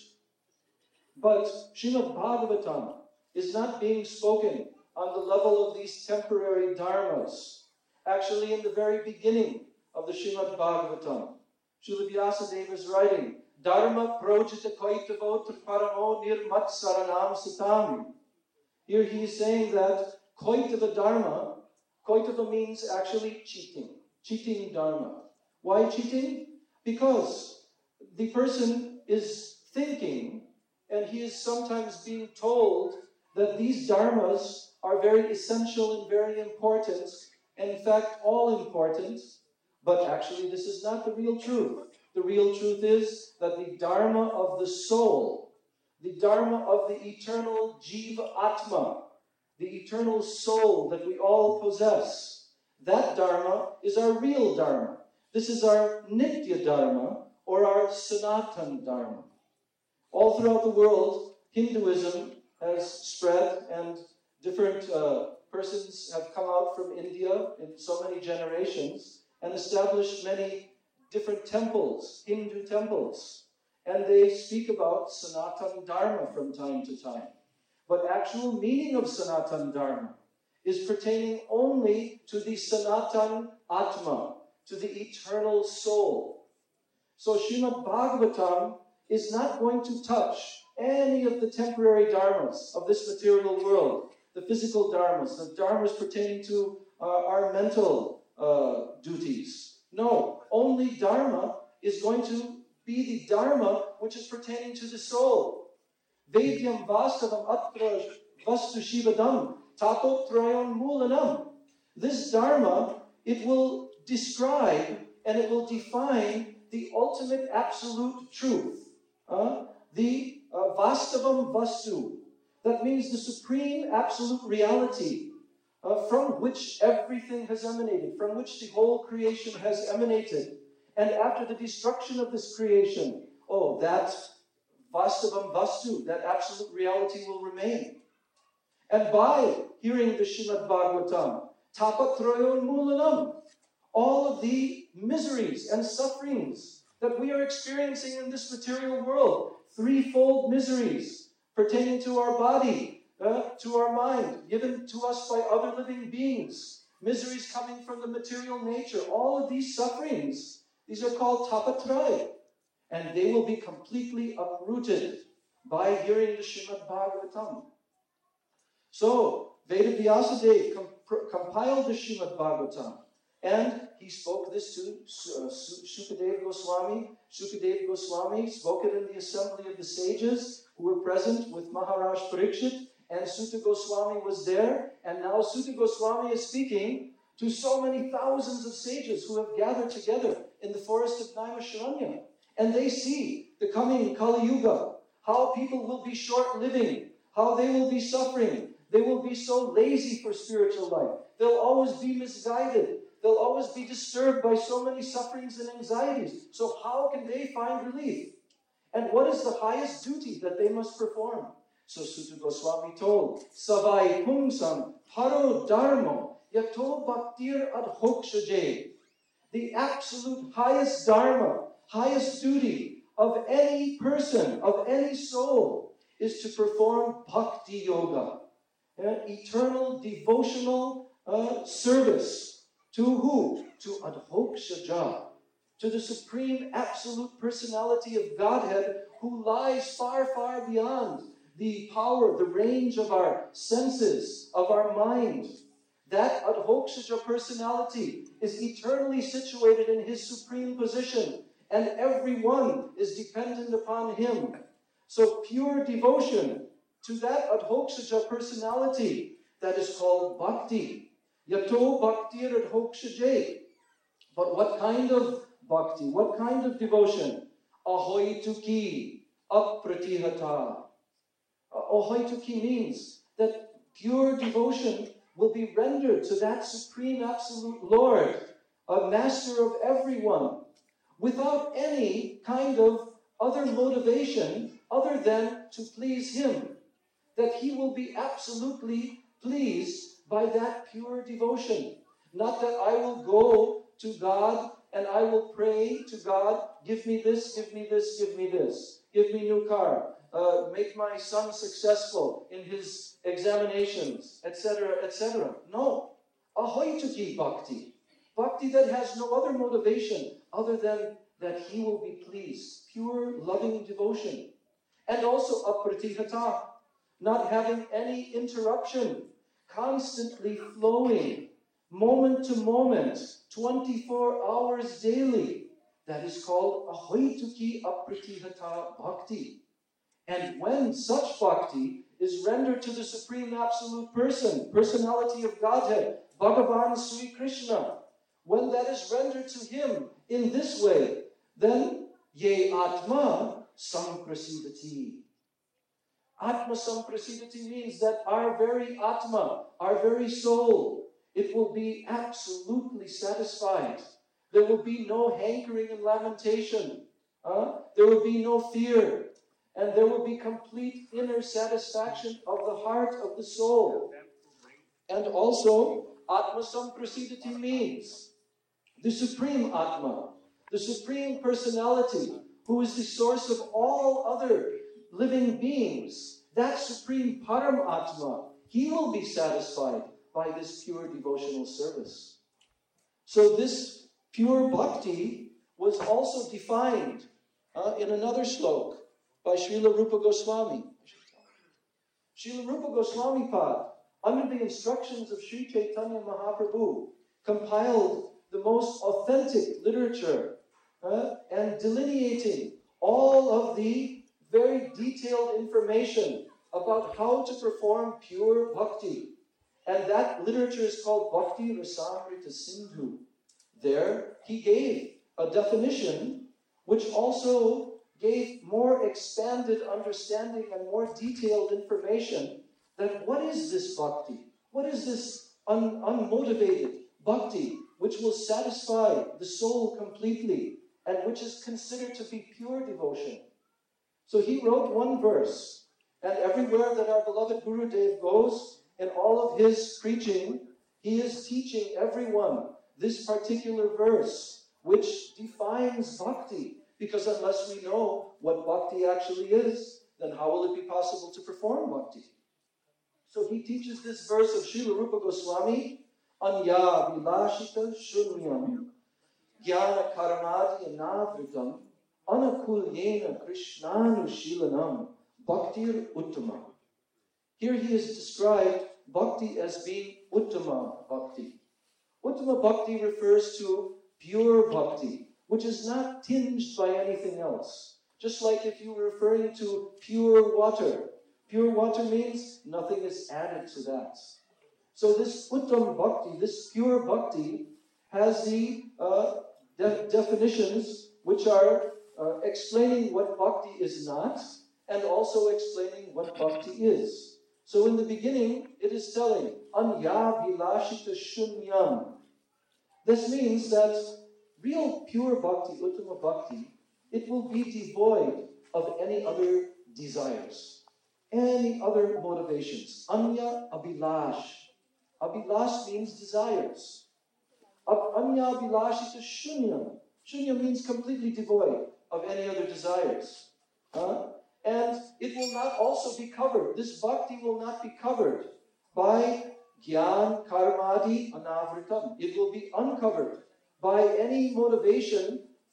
But Srimad Bhagavatam is not being spoken on the level of these temporary dharmas. Actually, in the very beginning of the Srimad Bhagavatam, Srila Vyasadeva is writing, Dharma projita koitavot paramo nirmat saranam satam. Here he is saying that koitava dharma, koitava means actually cheating, cheating dharma. Why cheating? Because the person is thinking, and he is sometimes being told that these dharmas are very essential and very important, and in fact all important, but actually this is not the real truth. The real truth is that the dharma of the soul, the dharma of the eternal Jiva Atma, the eternal soul that we all possess, that dharma is our real dharma. This is our Nitya dharma, or our Sanatan dharma. All throughout the world, Hinduism has spread, and different uh, persons have come out from India in so many generations and established many different temples, Hindu temples. And they speak about Sanatan Dharma from time to time. But actual meaning of Sanatan Dharma is pertaining only to the Sanatan Atma, to the eternal soul. So Srimad Bhagavatam is not going to touch any of the temporary dharmas of this material world, the physical dharmas, the dharmas pertaining to uh, our mental uh, duties. No, only dharma is going to be the dharma which is pertaining to the soul. Vedyam vastavam atra vastu shivadam tapotrayon mulanam. This dharma, it will describe and it will define the ultimate absolute truth. Uh, the uh, Vastavam Vastu. That means the supreme absolute reality uh, from which everything has emanated, from which the whole creation has emanated. And after the destruction of this creation, oh, that Vastavam Vastu, that absolute reality will remain. And by hearing the Srimad Bhagavatam, Tapatrayon Mulanam, all of the miseries and sufferings that we are experiencing in this material world, threefold miseries pertaining to our body, uh, to our mind, given to us by other living beings, miseries coming from the material nature, all of these sufferings, these are called tapatraya, and they will be completely uprooted by hearing the Srimad Bhagavatam. So, Veda Vyasadeva comp- compiled the Srimad Bhagavatam, and he spoke this to uh, Shukadeva Goswami. Shukadeva Goswami spoke it in the assembly of the sages who were present with Maharaj Parikshit, and Suta Goswami was there, and now Suta Goswami is speaking to so many thousands of sages who have gathered together in the forest of Naimisharanya. And they see the coming Kali Yuga, how people will be short-living, how they will be suffering. They will be so lazy for spiritual life. They'll always be misguided. They'll always be disturbed by so many sufferings and anxieties. So how can they find relief? And what is the highest duty that they must perform? So Suta Goswami told, Savai Pungsam Paro Dharmo Yato Bhaktir Adhokshaje. The absolute highest dharma, highest duty of any person, of any soul, is to perform bhakti yoga, an eternal devotional uh, service. To who? To Adhokshaja, to the supreme absolute personality of Godhead, who lies far, far beyond the power, the range of our senses, of our mind. That Adhokshaja personality is eternally situated in his supreme position, and everyone is dependent upon him. So pure devotion to that Adhokshaja personality, that is called bhakti. Yato bhaktir adhokshaje. But what kind of bhakti? What kind of devotion? Ahoituki apratihata. Ahoituki means that pure devotion will be rendered to that supreme absolute Lord, a master of everyone, without any kind of other motivation other than to please him. That he will be absolutely pleased by that pure devotion. Not that I will go to God and I will pray to God, give me this, give me this, give me this. Give me new car. Uh, make my son successful in his examinations, et cetera, et cetera. No. Ahoituki bhakti. Bhakti that has no other motivation other than that he will be pleased. Pure, loving devotion. And also apratihata. Not having any interruption. Constantly flowing. Moment to moment. twenty-four hours daily. That is called ahoituki apratihata bhakti. And when such bhakti is rendered to the Supreme Absolute Person, personality of Godhead, Bhagavan Sri Krishna, when that is rendered to him in this way, then ye atma samprasidati. Atma samprasidati means that our very atma, our very soul, it will be absolutely satisfied. There will be no hankering and lamentation. Huh? There will be no fear. And there will be complete inner satisfaction of the heart of the soul. And also, Atma Samprasidati means the Supreme Atma, the Supreme Personality, who is the source of all other living beings. That Supreme Param Atma, he will be satisfied by this pure devotional service. So this pure bhakti was also defined uh, in another slok by Srila Rupa Goswami. Srila Rupa Goswami Pad, under the instructions of Sri Chaitanya Mahaprabhu, compiled the most authentic literature uh, and delineating all of the very detailed information about how to perform pure bhakti. And that literature is called Bhakti Rasamrita Sindhu. There, he gave a definition which also gave more expanded understanding and more detailed information that what is this bhakti? What is this un- unmotivated bhakti which will satisfy the soul completely and which is considered to be pure devotion? So he wrote one verse, and everywhere that our beloved Gurudev goes, in all of his preaching, he is teaching everyone this particular verse which defines bhakti. Because unless we know what bhakti actually is, then how will it be possible to perform bhakti? So he teaches this verse of Srila Rupa Goswami, Anya vilashita shunyam jnana karamadi anavritam anakulyena krishnanushilanam bhaktir uttama. Here he has described bhakti as being uttama bhakti. Uttama bhakti refers to pure bhakti, which is not tinged by anything else. Just like if you were referring to pure water. Pure water means nothing is added to that. So this uttam bhakti, this pure bhakti, has the uh, de- definitions which are uh, explaining what bhakti is not and also explaining what bhakti is. So in the beginning, it is telling, Anya vilashita shunyam. This means that real pure bhakti, uttama bhakti, it will be devoid of any other desires, any other motivations. Anya abhilash. Abhilash means desires. Anya abhilashita shunyam. Shunyam means completely devoid of any other desires. Huh? And it will not also be covered. This bhakti will not be covered by Gyan, Karmadi, Anavritam. It will be uncovered by any motivation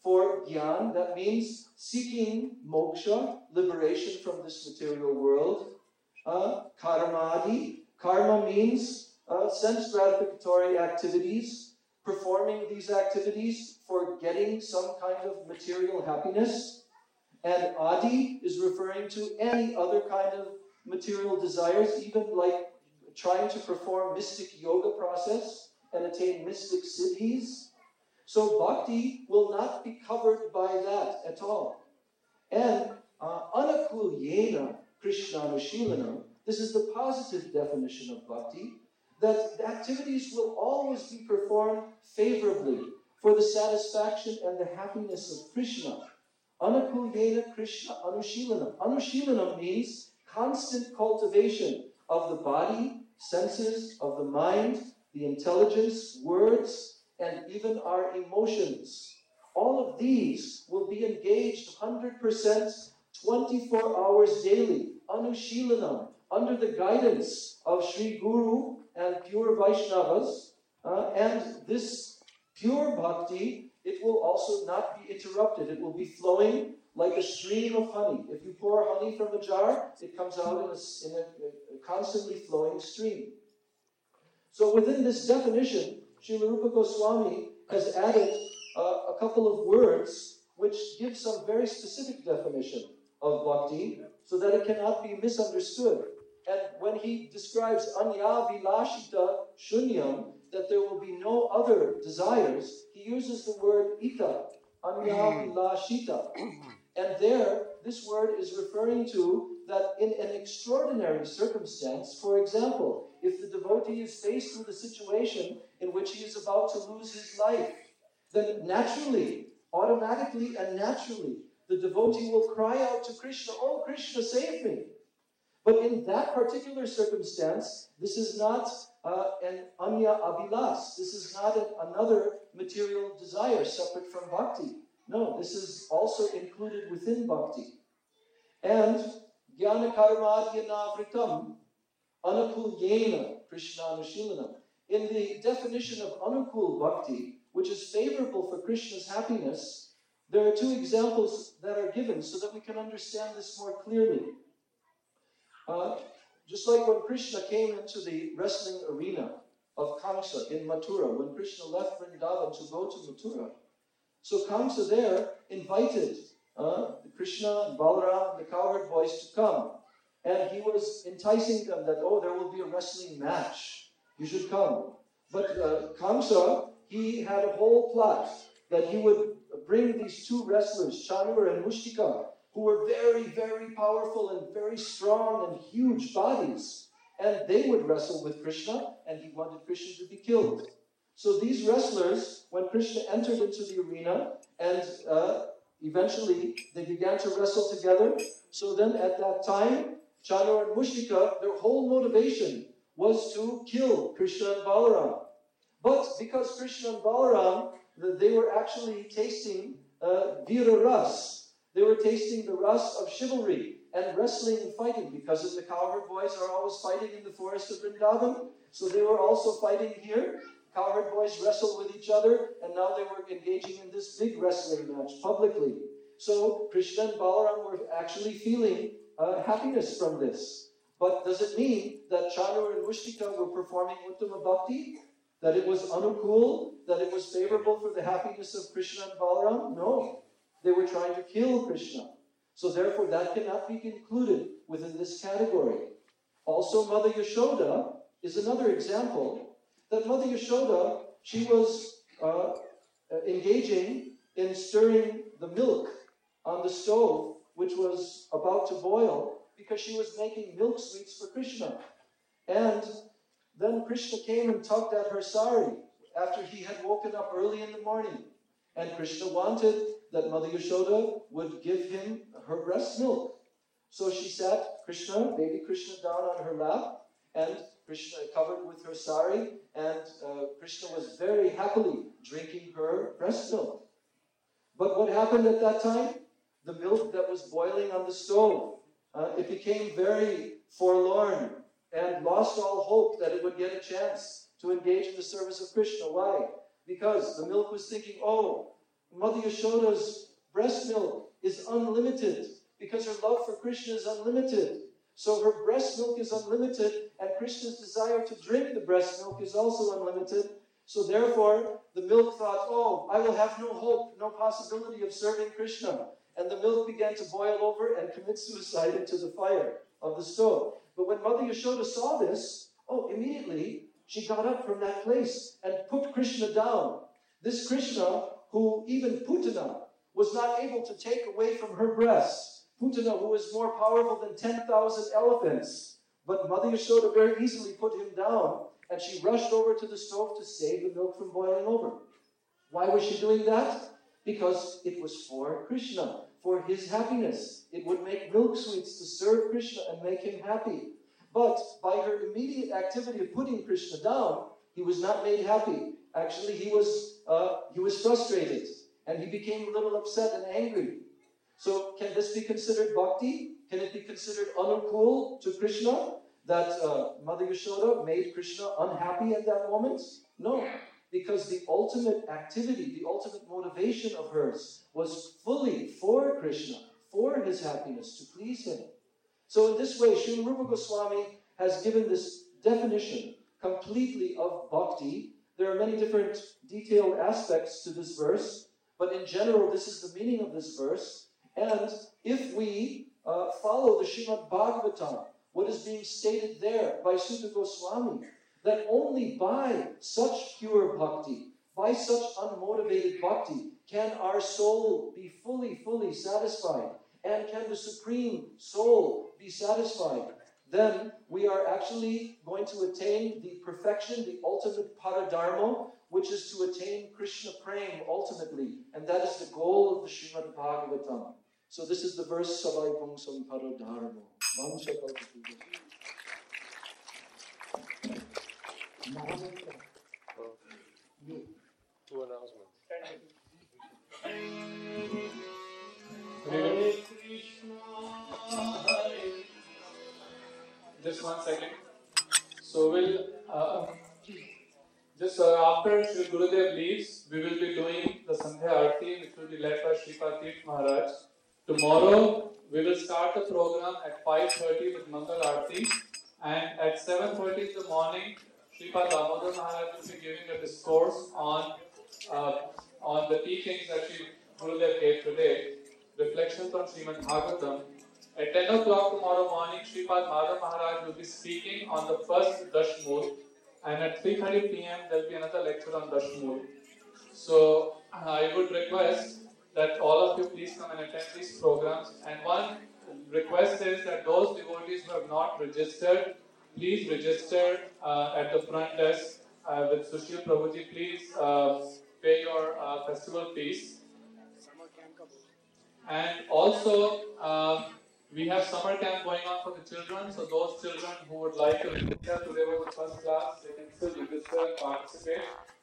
for Gyan, that means seeking moksha, liberation from this material world. Uh, Karmadi, karma means uh, sense gratificatory activities, performing these activities for getting some kind of material happiness. And Adi is referring to any other kind of material desires, even like trying to perform mystic yoga process and attain mystic siddhis. So bhakti will not be covered by that at all. And uh, anakul yena krishnanushilanam, this is the positive definition of bhakti, that the activities will always be performed favorably for the satisfaction and the happiness of Krishna. Anakul yena krishna anushilanam. Anushilanam means constant cultivation of the body, senses, of the mind, the intelligence, words, and even our emotions. All of these will be engaged one hundred percent, twenty-four hours daily, anushilanam, under the guidance of Sri Guru and pure Vaishnavas. Uh, and this pure bhakti, it will also not be interrupted. It will be flowing like a stream of honey. If you pour honey from a jar, it comes out in a, in a, a constantly flowing stream. So within this definition, Srila Rupa Goswami has added uh, a couple of words which give some very specific definition of bhakti so that it cannot be misunderstood. And when he describes anya vilashita shunyam, that there will be no other desires, he uses the word ita, anya vilashita. And there, this word is referring to that in an extraordinary circumstance, for example, if the devotee is faced with a situation in which he is about to lose his life, then naturally, automatically and naturally, the devotee will cry out to Krishna, "Oh Krishna, save me." But in that particular circumstance, this is not uh, an anya abhilas. This is not an, another material desire separate from bhakti. No, this is also included within bhakti. And jnana karmadhyana vritam anukul yena krishnanushilanam. In the definition of anukul bhakti, which is favorable for Krishna's happiness, there are two examples that are given so that we can understand this more clearly. Uh, just like when Krishna came into the wrestling arena of Kamsa in Mathura, when Krishna left Vrindavan to go to Mathura, so Kamsa there invited uh, Krishna and Balaram and the cowherd boys to come. And he was enticing them that, oh, there will be a wrestling match. You should come. But uh, Kamsa, he had a whole plot that he would bring these two wrestlers, Chanur and Mushtika, who were very, very powerful and very strong and huge bodies. And they would wrestle with Krishna, and he wanted Krishna to be killed. So these wrestlers, when Krishna entered into the arena, and uh, eventually they began to wrestle together, so then at that time, Chanur and Mushtika, their whole motivation was to kill Krishna and Balaram. But because Krishna and Balaram, they were actually tasting uh, Vira Ras. They were tasting the rus of chivalry and wrestling and fighting, because the cowherd boys are always fighting in the forest of Vrindavan. So they were also fighting here. Cowherd boys wrestled with each other, and now they were engaging in this big wrestling match publicly. So Krishna and Balaram were actually feeling uh, happiness from this. But does it mean that Chanur and Mushtika were performing Uttama Bhakti? That it was anukul? That it was favorable for the happiness of Krishna and Balaram? No. They were trying to kill Krishna. So therefore that cannot be included within this category. Also, Mother Yashoda is another example. That Mother Yashoda, she was uh, engaging in stirring the milk on the stove, which was about to boil, because she was making milk sweets for Krishna. And then Krishna came and tugged at her sari after he had woken up early in the morning. And Krishna wanted that Mother Yashoda would give him her breast milk. So she sat Krishna, baby Krishna, down on her lap, and Krishna covered with her sari, and uh, Krishna was very happily drinking her breast milk. But what happened at that time? The milk that was boiling on the stove, uh, it became very forlorn and lost all hope that it would get a chance to engage in the service of Krishna. Why? Because the milk was thinking, oh, Mother Yashoda's breast milk is unlimited because her love for Krishna is unlimited. So her breast milk is unlimited, and Krishna's desire to drink the breast milk is also unlimited. So therefore, the milk thought, oh, I will have no hope, no possibility of serving Krishna. And the milk began to boil over and commit suicide into the fire of the stove. But when Mother Yashoda saw this, oh, immediately she got up from that place and put Krishna down. This Krishna, who even Putana was not able to take away from her breast. Putana, who was more powerful than ten thousand elephants. But Mother Yashoda very easily put him down, and she rushed over to the stove to save the milk from boiling over. Why was she doing that? Because it was for Krishna, for his happiness. It would make milk sweets to serve Krishna and make him happy. But by her immediate activity of putting Krishna down, he was not made happy. Actually, he was uh, he was frustrated, and he became a little upset and angry. So, can this be considered bhakti? Can it be considered anukul to Krishna? That uh, Mother Yashoda made Krishna unhappy at that moment? No, because the ultimate activity, the ultimate motivation of hers was fully for Krishna, for his happiness, to please him. So in this way, Srila Rupa Goswami has given this definition completely of bhakti. There are many different detailed aspects to this verse, but in general, this is the meaning of this verse. And if we uh, follow the Srimad Bhagavatam, what is being stated there by Suta Goswami, that only by such pure bhakti, by such unmotivated bhakti, can our soul be fully, fully satisfied, and can the Supreme Soul be satisfied, then we are actually going to attain the perfection, the ultimate paradharma, which is to attain Krishna Prem ultimately, and that is the goal of the Srimad Bhagavatam. So this is the verse, Savai Pungsam Paradharma. Two announcements. Hare Krishna, Hare. Just one second. So we'll uh, just uh, after Shri Gurudev leaves, we will be doing the Sandhya Aarti, which will be led by Shripad Tirth Maharaj. Tomorrow we will start the program at five thirty with Mangal Aarti, and at seven thirty in the morning, Shripad Damodar Maharaj will be giving a discourse on uh, on the teachings that Shri Gurudev gave today, reflections on Srimad Bhagavatam. At ten o'clock tomorrow morning, Shripad Madhav Maharaj will be speaking on the first Dashmul, and at three thirty p.m. there will be another lecture on Dashmul. So I would request that all of you please come and attend these programs. And one request is that those devotees who have not registered, please register uh, at the front desk uh, with Sushil Prabhuji. Please uh, pay your uh, festival fees. And also, uh, we have summer camp going on for the children. So those children who would like to register, today was the first class, they can still register and participate.